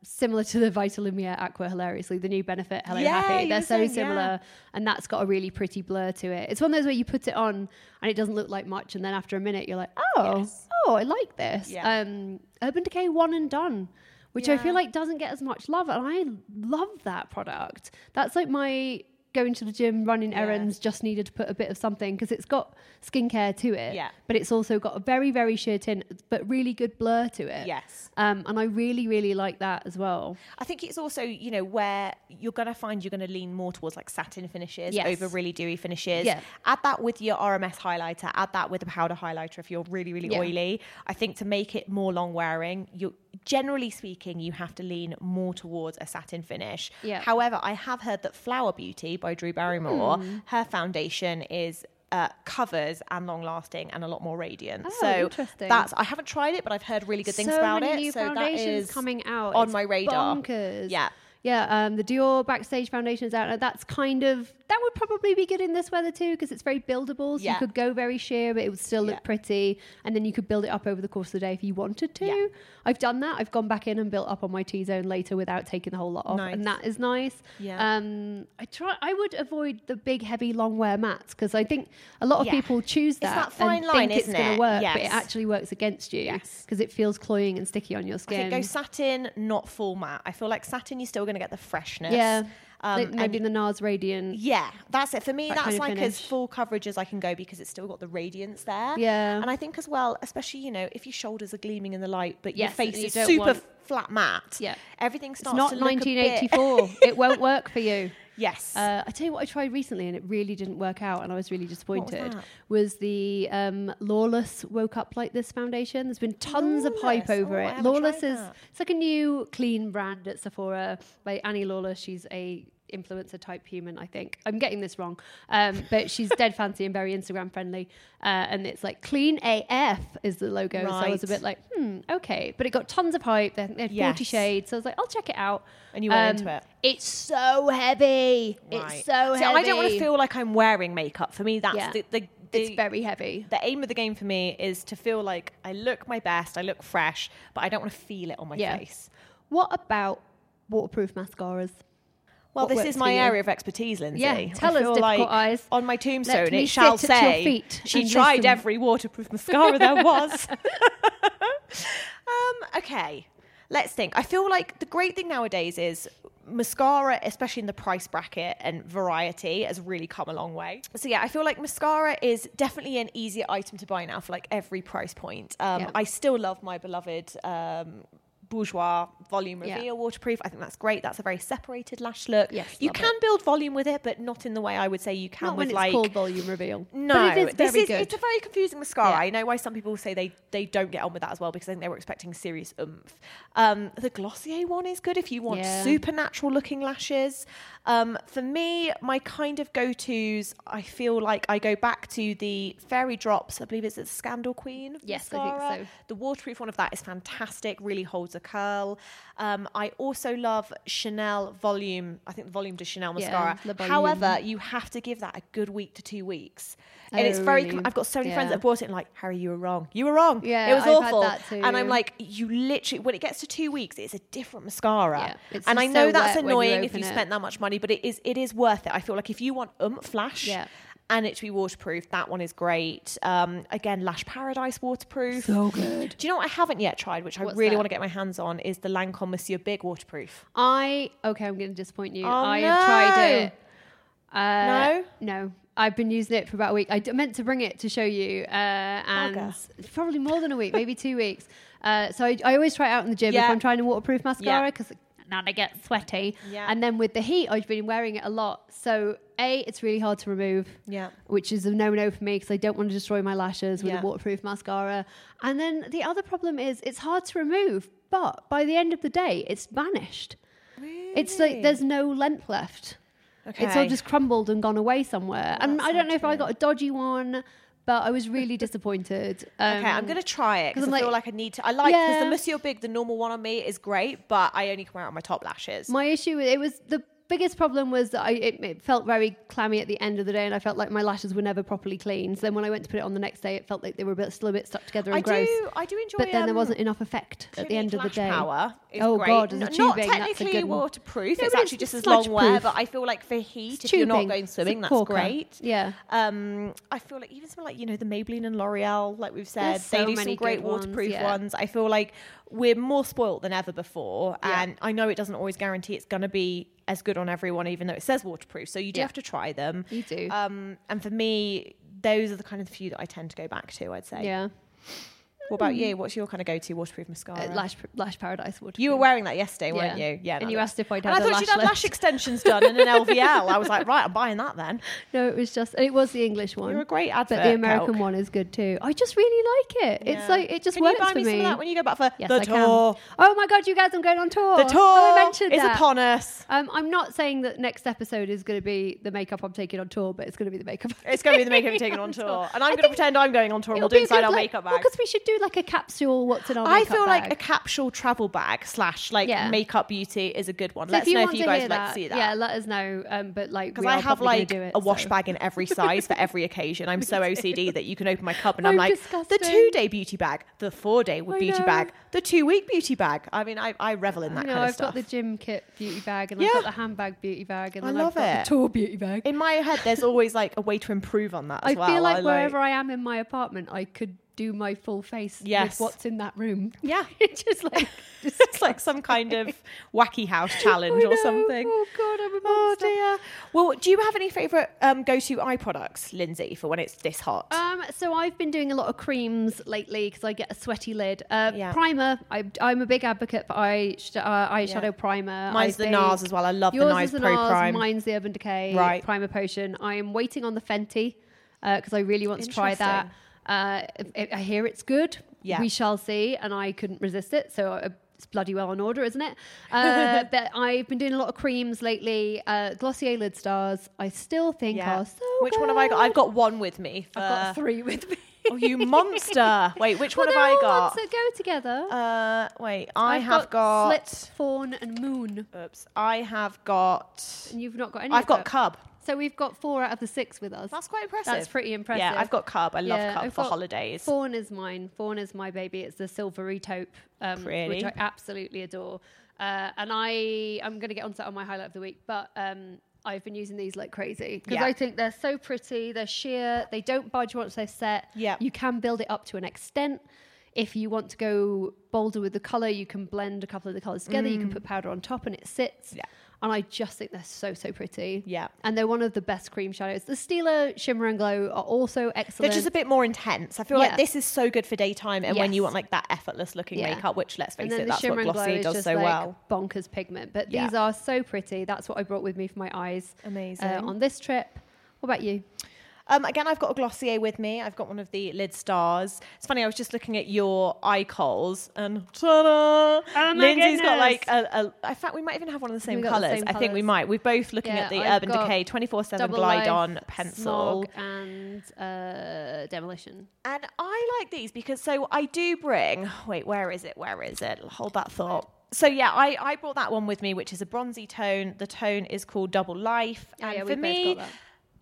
similar to the Vita Lumiere Aqua, hilariously, the new Benefit Hello Yeah, Happy. you They're were so saying, similar, yeah. and that's got a really pretty blur to it. It's one of those where you put it on and it doesn't look like much, and then after a minute you're like, oh, Yes. oh, I like this. Yeah. Um, Urban Decay One and Done, which I Yeah. feel like doesn't get as much love, and I love that product. That's like my going to the gym, running Yeah. errands, just needed to put a bit of something, because it's got skincare to it, Yeah. but it's also got a very, very sheer tint, but really good blur to it. Yes. Um, and I really, really like that as well. I think it's also, you know, where you're going to find you're going to lean more towards like satin finishes Yes. over really dewy finishes. Yeah. Add that with your R M S highlighter, add that with a powder highlighter if you're really, really Yeah. oily. I think to make it more long wearing, you generally speaking, you have to lean more towards a satin finish. Yeah. However, I have heard that Flower Beauty by Drew Barrymore, Hmm. her foundation is uh, covers and long lasting and a lot more radiant. Oh, so interesting. that's I haven't tried it, but I've heard really good things so about many it. new so that foundations is coming out on It's my radar. Bonkers. Yeah. Yeah, um, the Dior Backstage foundation is out. Now that's kind of, that would probably be good in this weather too, because it's very buildable. So Yeah. you could go very sheer, but it would still look Yeah. pretty. And then you could build it up over the course of the day if you wanted to. Yeah. I've done that. I've gone back in and built up on my T-zone later without taking the whole lot off. Nice. And that is nice. Yeah. Um, I try. I would avoid the big, heavy, long wear mats, because I think a lot of Yeah. people choose It's that, that fine and line, think it's isn't going to it? work, but it Yes. actually works against you, Yes. because it feels cloying and sticky on your I skin. think go satin, not full matte. I feel like satin, you're still going to get the freshness. Yeah. Um, Like maybe and- the NARS Radiant. yeah, that's it. For me, That that's kind of like as finish. full coverage as I can go because it's still got the radiance there. Yeah. And I think as well, especially, you know, if your shoulders are gleaming in the light, but Yes, your and face you is don't super want- flat matte, Yeah. everything It's starts not to look a nineteen bit... eighty-four. It won't work for you. Yes. Uh, I tell you what I tried recently and it really didn't work out, and I was really disappointed. that? Was the um, Lawless Woke Up Like This foundation. There's been tons of hype Lawless? over Oh, I it. haven't Lawless tried is that. it's like a new clean brand at Sephora by Annie Lawless. She's a influencer type human, I think. I'm getting this wrong. Um, but she's dead fancy and very Instagram friendly. Uh, and it's like clean A F is the logo. So I was a Right. bit like, hmm, okay. But it got tons of hype. They they had Yes. forty shades. So I was like, I'll check it out. And you went Um, into it. It's so heavy. Right. It's so See, heavy. I don't want to feel like I'm wearing makeup. For me, that's Yeah. the, the, the... It's very heavy. the aim of the game for me is to feel like I look my best, I look fresh, but I don't want to feel it on my Yeah. face. What about waterproof mascaras? Well, What this works is for my you? area of expertise, Lindsay. Yeah, I tell us, feel difficult like eyes. on my tombstone Let me it shall sit at your say feet she and tried listen. every waterproof mascara there was. um, okay, let's think. I feel like the great thing nowadays is mascara, especially in the price bracket and variety, has really come a long way. So yeah, I feel like mascara is definitely an easier item to buy now for like every price point. Um, Yeah. I still love my beloved um, Bourjois Volume Yeah. Reveal waterproof. I think that's great. That's a very separated lash look. Yes, you love can it. build volume with it, but not in the way I would say you can Not with when it's like called volume reveal. no, but it is this very is good. it's a very confusing mascara. Yeah. I know why some people say they they don't get on with that as well because I think they were expecting serious oomph. Um, the Glossier one is good if you want Yeah. supernatural looking lashes. Um, for me, my kind of go-tos, I feel like I go back to the Fairy Drops. I believe it's the Scandal Queen Yes, I think mascara. so. The waterproof one of that is fantastic. Really holds a curl. Um, I also love Chanel Volume. I think the Volume de Chanel Yeah, mascara. Le Volume. However, you have to give that a good week to two weeks. And Oh, it's very, really? I've got so many friends Yeah. that have bought it and like, Harry, you were wrong. You were wrong. Yeah, it was I've had awful. that too. And I'm like, you literally, when it gets to two weeks, it's a different mascara. Yeah, it's and I just know so that's wet when you annoying if open you it. spent that much money, but it is it is worth it. I feel like if you want oomph flash Yeah. and it to be waterproof, that one is great. Um, again, Lash Paradise waterproof. So good. Do you know what I haven't yet tried, which I What's really that? want to get my hands on, is the Lancome Monsieur Big waterproof. I okay, I'm going to disappoint you. Oh, I have tried no. it. Uh, No? no. I've been using it for about a week. I d- meant to bring it to show you, uh, and Bugger. it's probably more than a week, maybe two weeks. Uh, so I, I always try it out in the gym Yeah. if I'm trying to waterproof mascara Yeah. because now they get sweaty. Yeah. And then with the heat, I've been wearing it a lot. So A, it's really hard to remove. Yeah. Which is a no-no for me because I don't want to destroy my lashes with Yeah. a waterproof mascara. And then the other problem is it's hard to remove, but by the end of the day, it's vanished. It's like there's no length left. Okay. It's all just crumbled and gone away somewhere. and that's I don't know sad if I to got a dodgy one, but I was really disappointed. Um, Okay, I'm gonna try it because I I'm feel like- like I need to. I like because Yeah. the Monsieur Big, the normal one on me is great, but I only can wear it on my top lashes. My issue with it was the biggest problem was that I, it, it felt very clammy at the end of the day, and I felt like my lashes were never properly cleaned. So then when I went to put it on the next day, it felt like they were a bit, still a bit stuck together and I gross. do, I do enjoy. But then um, there wasn't enough effect at the end of the Lash day. Power is oh great. God, as a N- tubing, not that's a technically good one. waterproof. Yeah, it's but actually it's just as long smudge-proof. wear. But I feel like for heat, It's if you're not tubing. going It's a swimming, that's corker. great. Yeah. Um, I feel like even something like you know the Maybelline and L'Oreal, like we've said, There's so they do many some great good ones, waterproof yeah. ones. I feel like we're more spoilt than ever before, Yeah. and I know it doesn't always guarantee it's going to be as good on everyone, even though it says waterproof. So you do Yeah. have to try them. You do. Um, and for me, those are the kind of few that I tend to go back to. I'd say. Yeah. What about you? What's your kind of go-to waterproof mascara? Uh, lash, lash Paradise waterproof. You were wearing that yesterday, Yeah. weren't you? Yeah. And no, you that's- asked if I'd And had I a thought she'd lash had lash lift. extensions done and an L V L. I was like, right, I'm buying that then. No, it was just, it was the English one. You're a great advert. But the American Kelk. one is good too. I just really like it. It's Yeah. like, it just Can works you buy for me me. some of that when you go back for Yes, the I tour? can. Oh my God, you guys, I'm going on tour. The tour Oh, I mentioned is that. upon us. Um, I'm not saying that next episode is going to be the makeup I'm taking on tour, but it's going to be the makeup. It's going to be the makeup you're taking on tour. And I'm I going to think pretend I'm going on tour and It'll we'll do be a inside good, our like- makeup well, bag. because we should do like a capsule. What's in our I makeup feel like bag. a capsule travel bag slash like Yeah. makeup beauty is a good one. So Let's if you know if want you to guys hear would like that, to see that. yeah, let us know. Um, but like, Because we I are have probably gonna like do it, a wash so. bag in every size for every occasion. I'm so O C D that you can open my cup and I'm I'm like, disgusting. the two day beauty bag, the four day I beauty know. bag, the two week beauty bag. I mean, I, I revel in that You know, kind of I've stuff. got the gym kit beauty bag, and Yeah. I've got the handbag beauty bag, and I then love I've got it. the tour beauty bag. In my head, there's always like a way to improve on that as I well. feel like I wherever I am in my apartment, I could do my full face Yes. with what's in that room. Yeah. It's just like It's like some kind of wacky house challenge I or know. something. Oh God, I'm a Oh monster. dear. Well, do you have any favourite um, go-to eye products, Lindsay, for when it's this hot? Um, so I've been doing a lot of creams lately because I get a sweaty lid. Uh, Yeah. Primer. I, I'm a big advocate for eye sh- uh, eyeshadow Yeah. primer. Mine's I the think NARS as well. I love the yours NARS is the Pro NARS, Prime. Mine's the Urban Decay Right. Primer Potion. I am waiting on the Fenty because I really want to try that. Uh, I, I hear it's good. Yeah. We shall see. And I couldn't resist it. So uh, it's bloody well on order, isn't it? Uh, but I've been doing a lot of creams lately. Uh, Glossier Lid Stars, I still think Yeah. are so Which one have I got? good. I've got one with me. For... I've got three with me. Oh, you monster! Wait, which Well, one have they're I all got? ones that go together. Uh, wait, I I've have got. Slip, Fawn, and Moon, Oops, I have got. and you've not got any. I've of got that. Cub. So we've got four out of the six with us. That's quite impressive. That's pretty impressive. Yeah, I've got Cub. I love Yeah, Cub I've for got holidays. Fawn is mine. Fawn is my baby. It's the silvery taupe, um, Pretty. which I absolutely adore. Uh, and I, I'm going to get onto that on my highlight of the week, but um, I've been using these like crazy because Yeah. I think they're so pretty. They're sheer. They don't budge once they're set. Yeah. You can build it up to an extent. If you want to go bolder with the color, you can blend a couple of the colors together. You can put powder on top and it sits. Yeah. And I just think they're so, so pretty. Yeah. And they're one of the best cream shadows. The Stila Shimmer and Glow are also They're excellent. just a bit more intense. I feel Yeah. like this is so good for daytime and when you Yes. want like that effortless looking Yeah. makeup, which let's face and then it, the that's Shimmer what and Glow Glossier is does just so like well. bonkers pigment. But Yeah. these are so pretty. That's what I brought with me for my eyes. Amazing. Uh, on this trip. What about you? Um, again, I've got a Glossier with me. I've got one of the Lid Stars. It's funny, I was just looking at your eye coals and ta-da! Oh my Lindsay's got like goodness. a, a... In fact, we might even have one of the same We got the colours. same I think we colours. might. We're both looking Yeah, at the I've Urban got Decay twenty-four seven Double Glide Life, On pencil. Smog, and uh, Demolition. And I like these because, so I do bring... Wait, where is it? Where is it? Hold that thought. So yeah, I, I brought that one with me, which is a bronzy tone. The tone is called Double Life. Oh, and yeah, for we both me... got that.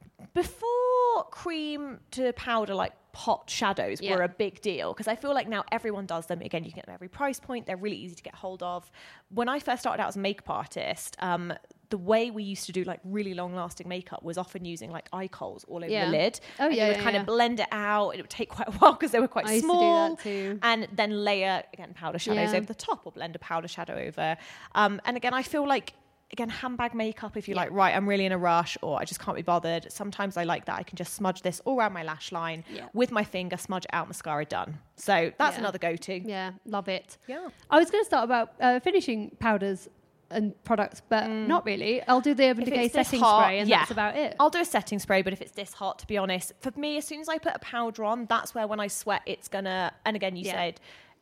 Before cream to powder, like pot shadows Yeah. were a big deal because I feel like now everyone does them. Again, you can get them at every price point. They're really easy to get hold of. When I first started out as a makeup artist, um, the way we used to do like really long lasting makeup was often using like eye koals all over Yeah. the lid. Oh, and yeah, you would yeah, kind yeah. of blend it out. It would take quite a while because they were quite I used to do small. that too. And then layer again powder shadows Yeah. over the top or blend a powder shadow over. Um, and again, I feel like again, handbag makeup, if you're Yeah. like, right, I'm really in a rush or I just can't be bothered. Sometimes I like that. I can just smudge this all around my lash line Yeah. with my finger, smudge it out, mascara done. So that's Yeah. another go-to. Yeah, love it. Yeah. I was going to start about uh, finishing powders and products, but not really. I'll do the Urban Mm. If Decay it's this setting hot, spray, and yeah. that's about it. I'll do a setting spray, but if it's this hot, to be honest, for me, as soon as I put a powder on, that's where when I sweat, it's gonna, and again, you Yeah. said,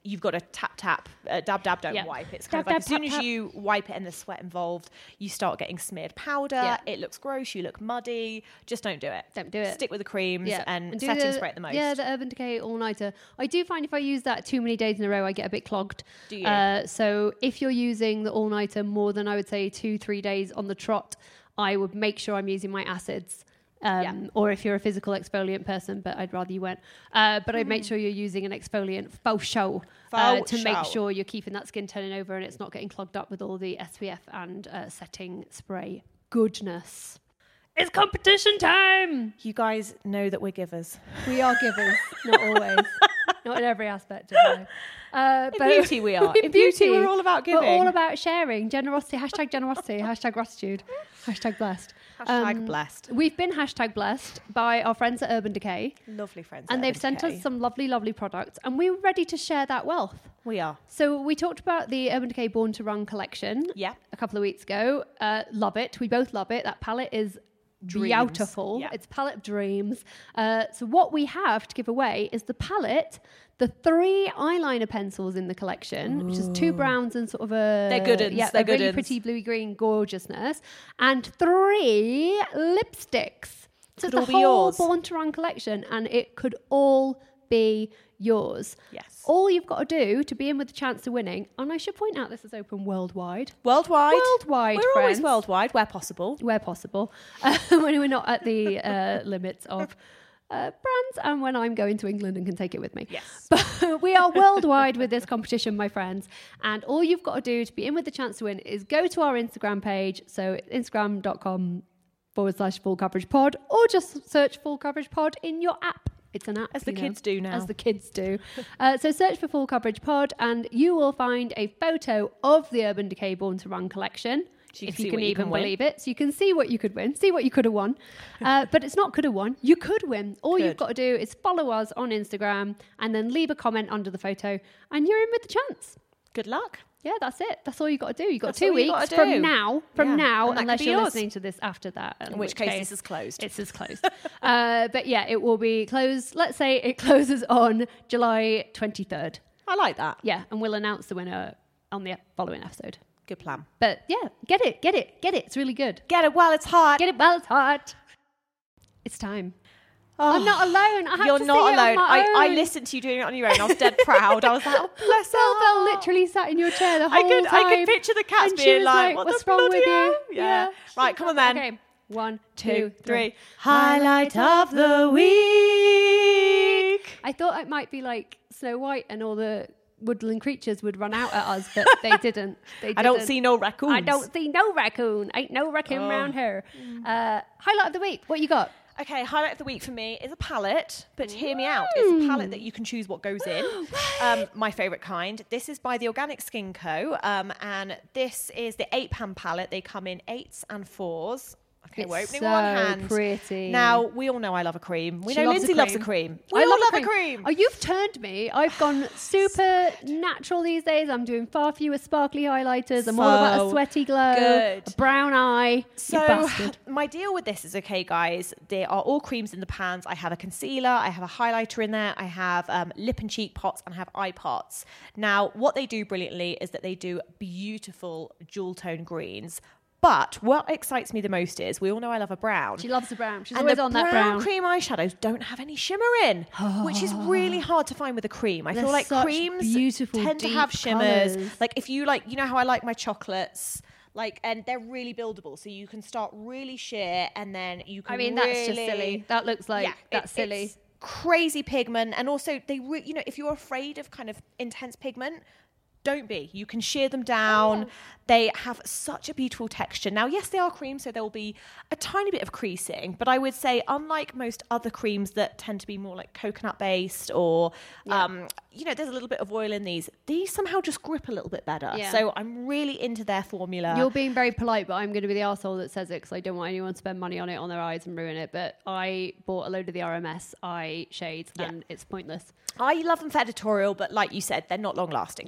you've got to tap, tap, uh, dab, dab, don't Yeah. wipe. It's kind Dab, of like dab, as soon tap, as tap. you wipe it and there's sweat involved, you start getting smeared powder. Yeah. It looks gross. You look muddy. Just don't do it. Don't do it. Stick with the creams and, do setting the- spray at the most. Yeah, the Urban Decay all-nighter. I do find if I use that too many days in a row, I get a bit clogged. Do you? Uh, so if you're using the all-nighter more than, I would say, two, three days on the trot, I would make sure I'm using my acids. Um, Yeah. Or if you're a physical exfoliant person, but I'd rather you weren't. Uh, but I'd make sure you're using an exfoliant faux show uh, Faux to make show. sure you're keeping that skin turning over and it's not getting clogged up with all the S P F and uh, setting spray goodness. It's competition time! You guys know that we're givers. We are givers, not always, not in every aspect of life. Uh, In beauty we are. In, In beauty, we're all about We're all giving. about sharing, generosity, hashtag generosity, hashtag gratitude, hashtag blessed. Hashtag Um, blessed. We've been hashtag blessed by our friends at Urban Decay, Lovely friends. and at they've Urban sent Decay. us some lovely, lovely products, and we were ready to share that wealth. We are. So we talked about the Urban Decay Born to Run collection Yeah. a couple of weeks ago. Uh, love it. We both love it. That palette is Dreams. beautiful. Yeah. It's palette of dreams. Uh, so what we have to give away is the palette, the three eyeliner pencils in the collection, which is two browns and sort of a... They're good uns, Yeah, they're a really good uns. pretty bluey green gorgeousness. And three lipsticks. So Could it's the all be whole yours. Born to Run collection, and it could all be yours. Yes. All you've got to do to be in with the chance of winning, and I should point out this is open worldwide, Worldwide. Worldwide, We're always friends. worldwide where possible. where possible, uh, when we're not at the uh, limits of uh, brands, and when I'm going to England and can take it with me. Yes. But we are worldwide with this competition, my friends. And all you've got to do to be in with the chance to win is go to our Instagram page. So instagram.com forward slash full coverage pod, or just search full coverage pod in your app. It's an app. As the you know, kids do now. As the kids do. uh, so search for Full Coverage Pod and you will find a photo of the Urban Decay Born to Run collection. So you if can you see can what you even can win. believe it. So you can see what you could win, see what you could have won. Uh, but it's not could have won. You could win. All you've Could. got to do is follow us on Instagram and then leave a comment under the photo and you're in with the chance. Good luck. Yeah, that's it. That's all you got to do. You've got That's two all you weeks gotta from do. now, from Yeah, now, and that could unless be you're yours. listening to this after that. In which case, this is closed. It's is closed. uh, but yeah, it will be closed. Let's say it closes on July twenty-third. I like that. Yeah, and we'll announce the winner on the following episode. Good plan. But yeah, get it, get it, get it. It's really good. Get it while it's hot. Get it while it's hot. It's time. Oh, I'm not alone. I had You're to not see it on alone. my I, I own. listened to you doing it on your own. I was dead proud. I was like, oh, bless Belle, her. Belle literally sat in your chair the I whole could, time. I could picture the cats and she being was like, what what's the wrong bloody with you? hell? Yeah. Right, come on then. Okay. One, Two, two, three. three. Highlight of the week. I thought it might be like Snow White and all the woodland creatures would run out at us, but they didn't. They didn't. I don't see no raccoons. I don't see no raccoon. Ain't no raccoon Oh. around here. Uh, highlight of the week. What you got? Okay, highlight of the week for me is a palette, but hear me out. It's a palette that you can choose what goes in. Um, my favourite kind. This is by the Organic Skin Co. Um, and this is the eight pan palette. They come in eights and fours. Okay, It's we're opening so one hand. pretty. Now, we all know I love a cream. We She know loves a Lindsay loves a cream. cream. We I all love, love a cream. Oh, you've turned me. I've gone super natural these days. I'm doing far fewer sparkly highlighters. I'm all about a So sweaty glow, good. a brown eye. You So bastard. my deal with this is, okay, guys, there are all creams in the pans. I have a concealer, I have a highlighter in there, I have um, lip and cheek pots, and I have eye pots. Now, what they do brilliantly is that they do beautiful jewel tone greens. But what excites me the most is, we all know I love a brown. She loves the brown. She's and always the on that brown brown. cream eyeshadows don't have any shimmer in, which is really hard to find with a cream. I They're feel like such creams beautiful, tend to deep have shimmers. colours. Like if you like, you know how I like my chocolates, like, and they're really buildable. So you can start really sheer, and then you can. I mean, that's just really- silly. That looks like Yeah, that's it- silly. it's crazy pigment, and also they, re- you know, if you're afraid of kind of intense pigment. Don't be. You can shear them down. Oh. They have such a beautiful texture. Now, yes, they are creams, so there will be a tiny bit of creasing. But I would say, unlike most other creams that tend to be more like coconut based or, um, you know, there's a little bit of oil in these, these somehow just grip a little bit better. Yeah. So I'm really into their formula. You're being very polite, but I'm going to be the arsehole that says it because I don't want anyone to spend money on it on their eyes and ruin it. But I bought a load of the R M S eye shades Yeah. and it's pointless. I love them for editorial, but like you said, they're not long lasting. No. So for me,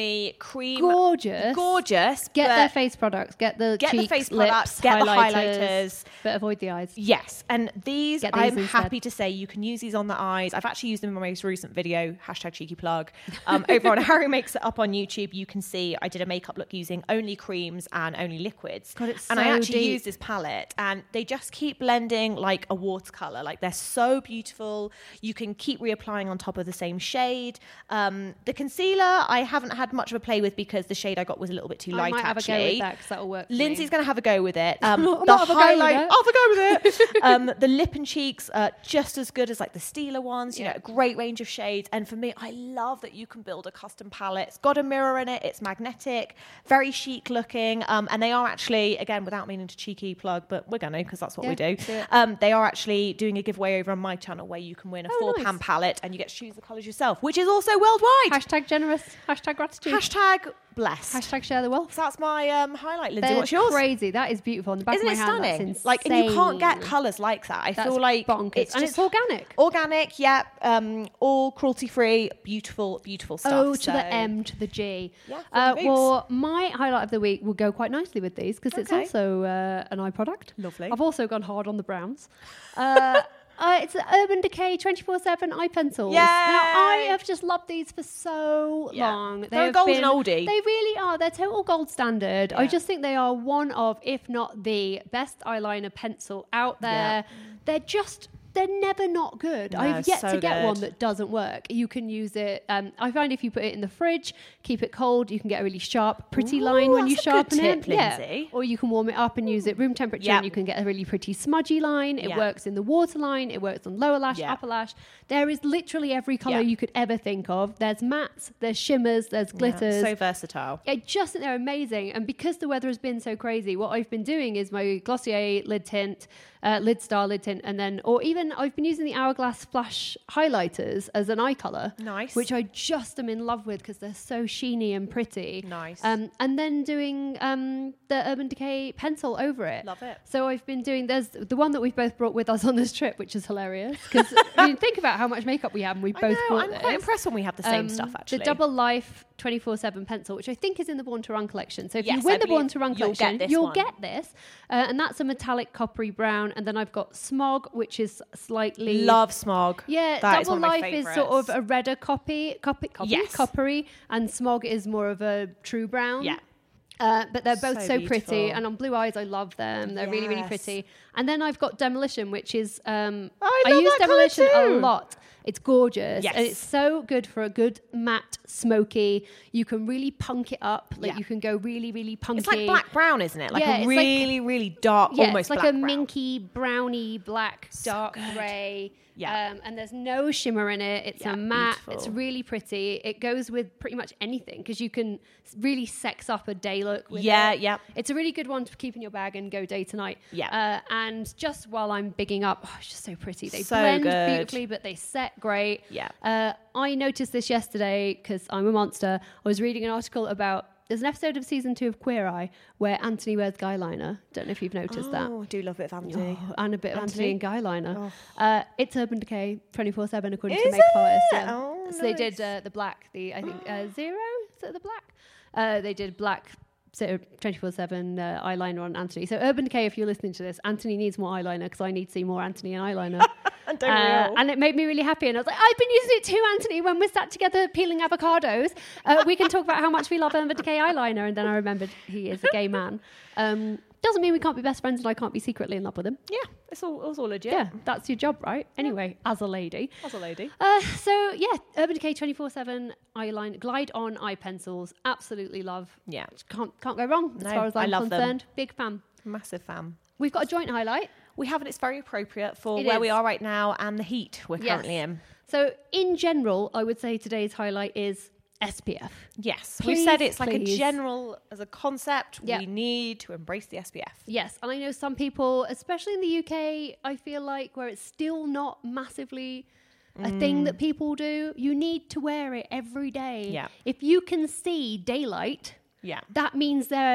only cream. Gorgeous. Gorgeous. Get but their face products. Get the Get cheeks, the face lips, products. Get the highlighters, highlighters. but avoid the eyes. Yes, and these, Get these I'm instead. happy to say you can use these on the eyes. I've actually used them in my most recent video, hashtag cheeky plug. Um, over on Harry Makes It Up on YouTube, you can see I did a makeup look using only creams and only liquids. God, it's and I so actually deep. use this palette, and they just keep blending like a watercolor. Like they're so beautiful. You can keep reapplying on top of the same shade. Um, the concealer, I haven't had much of a play with because the shade I got was a little bit too I light. might have actually, a go with that because that'll work. For Lindsay's me. going to have a go with it. Um, I'll the not have a go with highlight, it. I'll have a go with it. um, the lip and cheeks are just as good as like the Stila ones. You Yeah. know, a great range of shades. And for me, I love that you can build a custom palette. It's got a mirror in it. It's magnetic, very chic looking. Um, and they are actually, again, without meaning to cheeky plug, but we're going to because that's what Yeah, we do. do it. Um, they are actually doing a giveaway over on my channel where you can win a Oh, four nice. pan palette and you get to choose the colours yourself, which is also worldwide. Hashtag generous. Hashtag gratitude. Hashtag blessed. Hashtag share the wealth. So that's my um, highlight, Lindsay. They're What's yours? crazy. That is beautiful. On the back Isn't of it my hand, stunning? that's Like, and you can't get insane. colours like that. I That's feel like bonkers. it's And just it's organic. Organic, yeah. Um, all cruelty free, beautiful, beautiful stuff. O to so- the M to the G. Yeah, uh, fully well, my highlight of the week will go quite nicely with these because it's Okay. also uh, an eye product. Lovely. I've also gone hard on the browns. Uh, uh, it's the Urban Decay twenty-four seven eye pencils. Yay! Now, I have just loved these for so Yeah. long. They They're a have golden been- oldie. They really are. They're total gold standard. I Yeah. just think they are one of, if not the best eyeliner pencil out there. They're just... They're never not good. No, I've yet so to get good. one that doesn't work. You can use it. Um, I find if you put it in the fridge, keep it cold, you can get a really sharp, pretty Ooh, line when you that's a good sharpen tip, it. Yeah. Lindsay. Or you can warm it up and use it room temperature, Yep. and you can get a really pretty smudgy line. It Yeah. works in the waterline. It works on lower lash, Yeah. upper lash. There is literally every color Yeah. you could ever think of. There's mattes, there's shimmers, there's Yeah, glitters. so versatile. I just think they're amazing. And because the weather has been so crazy, what I've been doing is my Glossier lid tint, uh, lid star lid tint, and then, or even I've been using the Hourglass Flash highlighters as an eye colour. Nice. Which I just am in love with because they're so sheeny and pretty. Nice. Um, and then doing um, the Urban Decay pencil over it. Love it. So I've been doing, there's the one that we've both brought with us on this trip, which is hilarious. Because I mean, think about how much makeup we have and we I both know, bought I'm this. quite impressed when we have the same Um, stuff, actually. The Double Life twenty-four seven pencil, which I think is in the Born to Run collection. So if Yes, you win I the Born believe to Run you'll get collection, this you'll one. get this. Uh, and that's a metallic coppery brown. And then I've got Smog, which is slightly... Love Smog. Yeah, That is Double one of my Life is sort of favourites. a redder copy, copy, copy Yes. coppery, and Smog is more of a true brown. Yeah. Uh, but they're both So so, beautiful. pretty, and on blue eyes, I love them. They're really, really Yes. pretty. And then I've got Demolition, which is um, I love use that colour Demolition too. a lot. It's gorgeous, Yes. and it's so good for a good matte, smoky. You can really punk it up, like Yeah. you can go really, really punky. It's like black brown, isn't it? Like Yeah, a it's like- really, really dark, Yeah, almost it's like black a brown. minky, browny, black, dark good. grey. Yeah. Um, and there's no shimmer in it. It's Yeah, a matte. beautiful. It's really pretty. It goes with pretty much anything because you can s- really sex up a day look with Yeah, it. yeah. It's a really good one to keep in your bag and go day to night. Yeah. Uh, and just while I'm bigging up, oh, it's just so pretty. They So blend good. beautifully, but they set great. Yeah. Uh, I noticed this yesterday because I'm a monster. I was reading an article about. There's an episode of season two of Queer Eye where Anthony wears guy liner. Don't know if you've noticed that. Oh, I do love it, Anthony. Oh, and a bit of Anthony? Anthony and guy liner. Uh, it's Urban Decay twenty-four seven according to Is makeup artists. it? Yeah. Oh, so they did nice. uh, the black, the I think uh, zero. Is it the black? Uh, they did black. So twenty-four seven uh, eyeliner on Anthony. So Urban Decay, if you're listening to this, Anthony needs more eyeliner because I need to see more Anthony and eyeliner. And don't Uh, we all? and it made me really happy. And I was like, I've been using it too, Anthony, when we're sat together peeling avocados. Uh, we can talk about how much we love Urban Decay eyeliner. And then I remembered he is a gay man. Um, doesn't mean we can't be best friends and I can't be secretly in love with him. Yeah, it's all, it's all legit. Yeah, that's your job, right? Anyway, as a lady. As a lady. Uh, so, yeah, Urban Decay twenty-four seven eyeliner, glide on eye pencils. Absolutely love. Yeah. Can't, can't go wrong as No, far as I I'm love them. concerned. Big fan. Massive fan. We've got a joint highlight. We have, and it's very appropriate for It where is. we are right now and the heat we're Yes. currently in. So, in general, I would say today's highlight is S P F. Yes, we've said Please, it's like please. a general, as a concept, Yeah. we need to embrace the S P F. Yes, and I know some people, especially in the U K, I feel like where it's still not massively a thing that people do, you need to wear it every day. Yeah. If you can see daylight, Yeah. that means there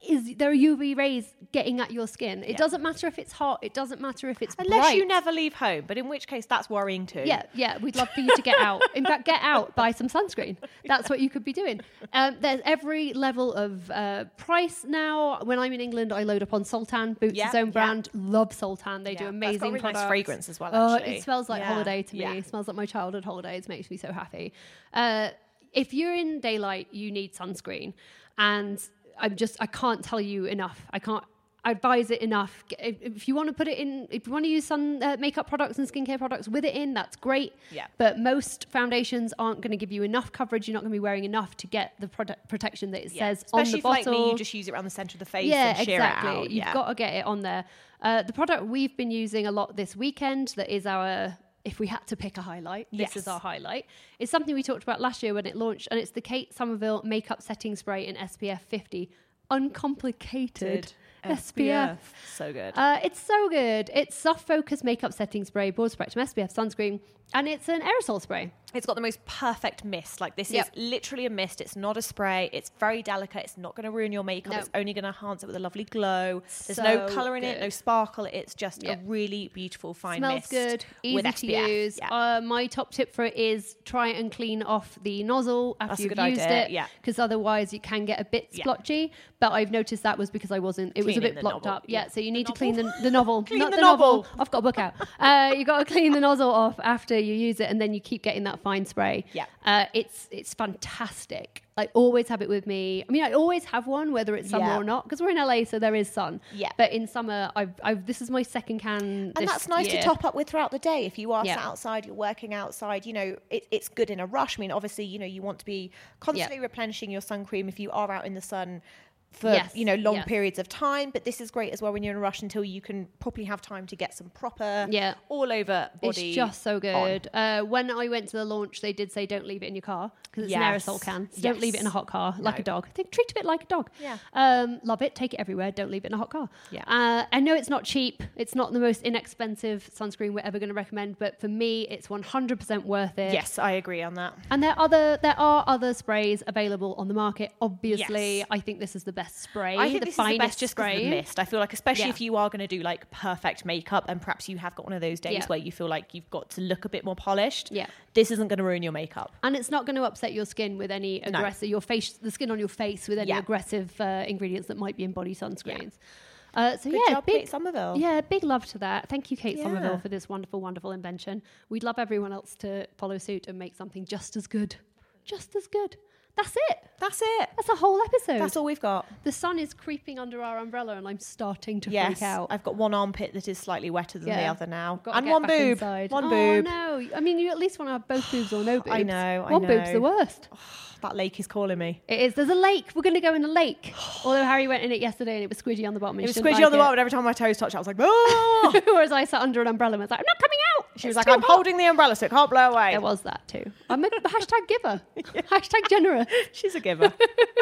is there are U V rays getting at your skin. It Yeah. doesn't matter if it's hot. It doesn't matter if it's Unless bright. you never leave home, but in which case that's worrying too. Yeah, yeah, we'd love for you to get out. In fact, get out, buy some sunscreen. That's what you could be doing. Um, there's every level of uh, price now. When I'm in England, I load up on Soltan, Boots' Yeah, own yeah. brand. Love Soltan. They Yeah, do that's amazing got a really nice products. fragrance as well, Oh, actually. it smells like Yeah, holiday to me. yeah. It smells like my childhood holidays. Makes me so happy. Uh, if you're in daylight, you need sunscreen. And I'm just, I can't tell you enough. I can't advise it enough. If, if you want to put it in, if you want to use sun uh, makeup products and skincare products with it in, that's great. Yeah. But most foundations aren't going to give you enough coverage. You're not going to be wearing enough to get the product protection that it Yeah. says on Especially the if, like bottle. me, you just use it around the centre of the face Yeah, and sheer exactly. it out. You've yeah. got to get it on there. Uh, the product we've been using a lot this weekend, that is our, if we had to pick a highlight, Yes. this is our highlight, is something we talked about last year when it launched, and it's the Kate Somerville Makeup Setting Spray in S P F fifty. Uncomplicated S P F. So good. Uh, it's so good. It's soft focus makeup setting spray, broad spectrum S P F sunscreen, and it's an aerosol spray. It's got the most perfect mist. Like this Yep. is literally a mist. It's not a spray. It's very delicate. It's not going to ruin your makeup. No. It's only going to enhance it with a lovely glow. There's So no colour in it, good. no sparkle. It's just Yep. a really beautiful fine Smells mist. good, easy with to S P F. use. Yeah. Uh, my top tip for it is try and clean off the nozzle after That's a you've good used idea, it, yeah. because otherwise it can get a bit Yeah. splotchy. But I've noticed that was because I wasn't. It was a Cleaning bit the blocked novel, up. Yeah, yeah. so you need to The clean the, novel. the novel, Clean not the the novel. novel. I've got a book out. Uh, you got to clean the nozzle off after you use it, and then you keep getting that fine spray. Yeah. uh, it's it's fantastic. I always have it with me. I mean, I always have one, whether it's summer Yeah. or not, because we're in L A, so there is sun. Yeah. But in summer, I've, I've this is my second can. And this that's nice year. to top up with throughout the day. If you are Yeah. sat outside, you're working outside, you know, it, it's good in a rush. I mean, obviously, you know, you want to be constantly replenishing your sun cream if you are out in the sun for, Yes, you know, long yes. periods of time. But this is great as well when you're in a rush until you can properly have time to get some proper Yeah. all over body. It's just so on. good. Uh, when I went to the launch, they did say don't leave it in your car because it's Yes. an aerosol can. So don't leave it in a Yes. hot car like No. a dog. They treat it like a dog. Yeah. Um, love it. Take it everywhere. Don't leave it in a hot car. Yeah. Uh, I know it's not cheap. It's not the most inexpensive sunscreen we're ever going to recommend, but for me, it's one hundred percent worth it. Yes, I agree on that. And there are other there are other sprays available on the market. Obviously, Yes. I think this is the best spray. I think the this is the finest best just 'cause of spray. the mist. I feel like, especially Yeah. if you are going to do like perfect makeup and perhaps you have got one of those days Yeah. where you feel like you've got to look a bit more polished. Yeah. This isn't going to ruin your makeup. And it's not going to upset your skin with any No. aggressive, your face, the skin on your face with any Yeah. aggressive uh, ingredients that might be in body sunscreens. Uh, so Good yeah, job, big, Kate Somerville. Yeah, big love to that. Thank you, Kate Yeah. Somerville, for this wonderful, wonderful invention. We'd love everyone else to follow suit and make something just as good. Just as good. That's it. That's it. That's a whole episode. That's all we've got. The sun is creeping under our umbrella and I'm starting to Yes, freak out. I've got one armpit that is slightly wetter than the Yeah. other now, Gotta and get one back boob. inside. One oh, boob. no. I mean, you at least want to have both boobs or no boobs. I know, I One boob's know. the worst. That lake is calling me. It is. There's a lake. We're going to go in a lake. Although Harry went in it yesterday and it was squidgy on the bottom. and It she was didn't squidgy like on the it. bottom, and every time my toes touched, I was like, "Oh!" Whereas I sat under an umbrella and was like, I'm not coming out. She was It's like, too "I'm hot." holding the umbrella so it can't blow away." There was that too. I'm a hashtag giver. Hashtag generous. She's a giver.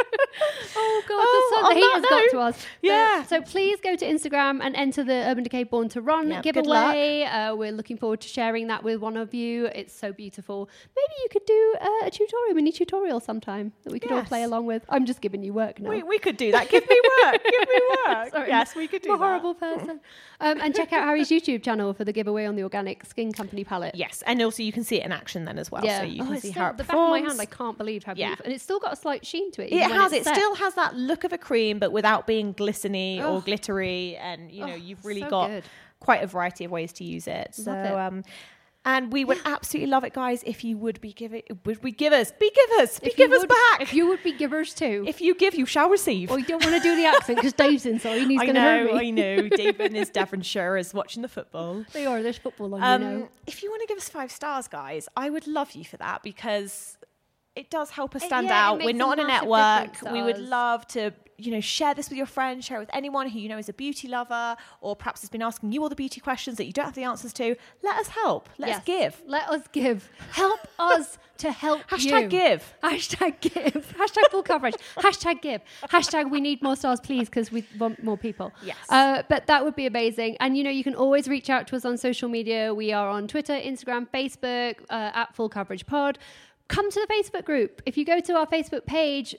Oh God, Oh, the sun, on the heat that has got note, to us. yeah. But- so please go to Instagram and enter the Urban Decay Born to Run Yeah, good giveaway. Uh, we're looking forward to sharing that with one of you. It's so beautiful. Maybe you could do uh, a tutorial, mini tutorial sometime that we could all Yes. play along with. I'm just giving you work now. we, we could do that. Give me work. Give me work. Sorry, Yes, we could do I'm a that. horrible person. Um, and check out Harry's YouTube channel for the giveaway on the Organic Skin Company palette. Yes, and also you can see it in action then as well, so you Oh, can it's see still- how it the back of my performs. hand. I can't believe how Yeah. beautiful, and it's still got a slight sheen to it. It even when has. it's It set. still has that look of a cream, but without being glistening or Oh. glittery. And you know, Oh, you've really so got good. quite a variety of ways to use it. So, Love it. um, and we would absolutely love it, guys, if you would be giving, would be givers, be givers, be If you givers would- back. If you would be givers too. If you give, you shall receive. Or you don't want to do the accent because Dave's inside and he's I going to hurt know, me. I know. David and his Devonshire is watching the football. They are. There's football on, Um, you know. If you want to give us five stars, guys, I would love you for that because it does help us It- stand yeah, it out. We're makes not a on a massive network. difference, We would does. love to, you know, share this with your friends, share it with anyone who you know is a beauty lover or perhaps has been asking you all the beauty questions that you don't have the answers to. Let us help. Let us Yes. give. Let us give. Help us to help Hashtag you. give. Hashtag give. Hashtag full coverage. Hashtag give. Hashtag we need more stars, please, because we want more people. Yes. Uh, but that would be amazing. And, you know, you can always reach out to us on social media. We are on Twitter, Instagram, Facebook, uh, at Full Coverage Pod. Come to the Facebook group. If you go to our Facebook page, uh,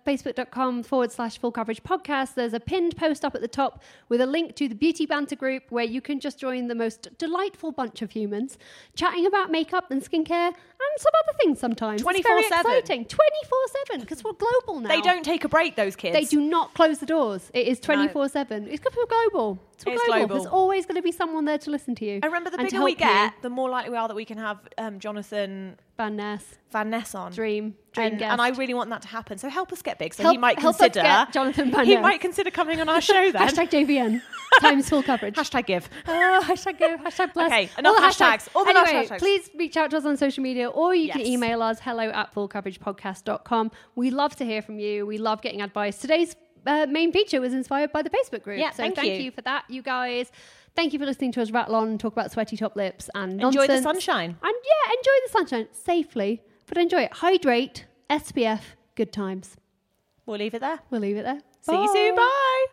facebook.com forward slash full coverage podcast. There's a pinned post up at the top with a link to the Beauty Banter group where you can just join the most delightful bunch of humans chatting about makeup and skincare and some other things sometimes. twenty-four seven. It's very exciting. twenty-four seven because we're global now. They don't take a break, those kids. They do not close the doors. It is twenty-four seven. It's because we're global. It's, It's global. global. There's always going to be someone there to listen to you. And remember, the and to bigger we help get, you. the more likely we are that we can have um, Jonathan Van Ness, Van Ness on. dream, dream And, guest. and I really want that to happen. So help us get big. So Help- he might help us consider get Jonathan Van He Ness. might consider coming on our show then. Hashtag J V N times full coverage. Hashtag give. Oh, hashtag go, hashtag bless. Okay, enough All the hashtags. All the anyway, hashtags. please reach out to us on social media or you can Yes. email us hello at full coverage podcast dot com. We love to hear from you. We love getting advice. Today's uh, main feature was inspired by the Facebook group. Yeah, so thank thank you. you for that, you guys. Thank you for listening to us rattle on and talk about sweaty top lips and nonsense. Enjoy the sunshine. And yeah, enjoy the sunshine safely, but enjoy it. Hydrate, S P F, good times. We'll leave it there. We'll leave it there. See you soon. Bye.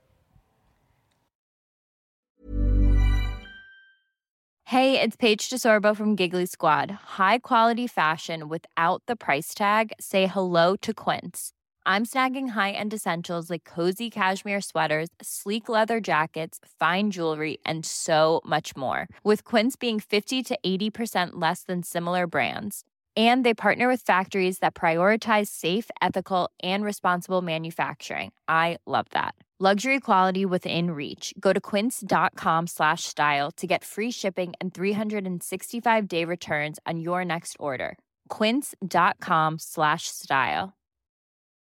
Hey, it's Paige DeSorbo from Giggly Squad. High quality fashion without the price tag. Say hello to Quince. I'm snagging high-end essentials like cozy cashmere sweaters, sleek leather jackets, fine jewelry, and so much more. With Quince being fifty to eighty percent less than similar brands. And they partner with factories that prioritize safe, ethical, and responsible manufacturing. I love that. Luxury quality within reach. Go to quince.com slash style to get free shipping and three sixty-five day returns on your next order. Quince.com slash style.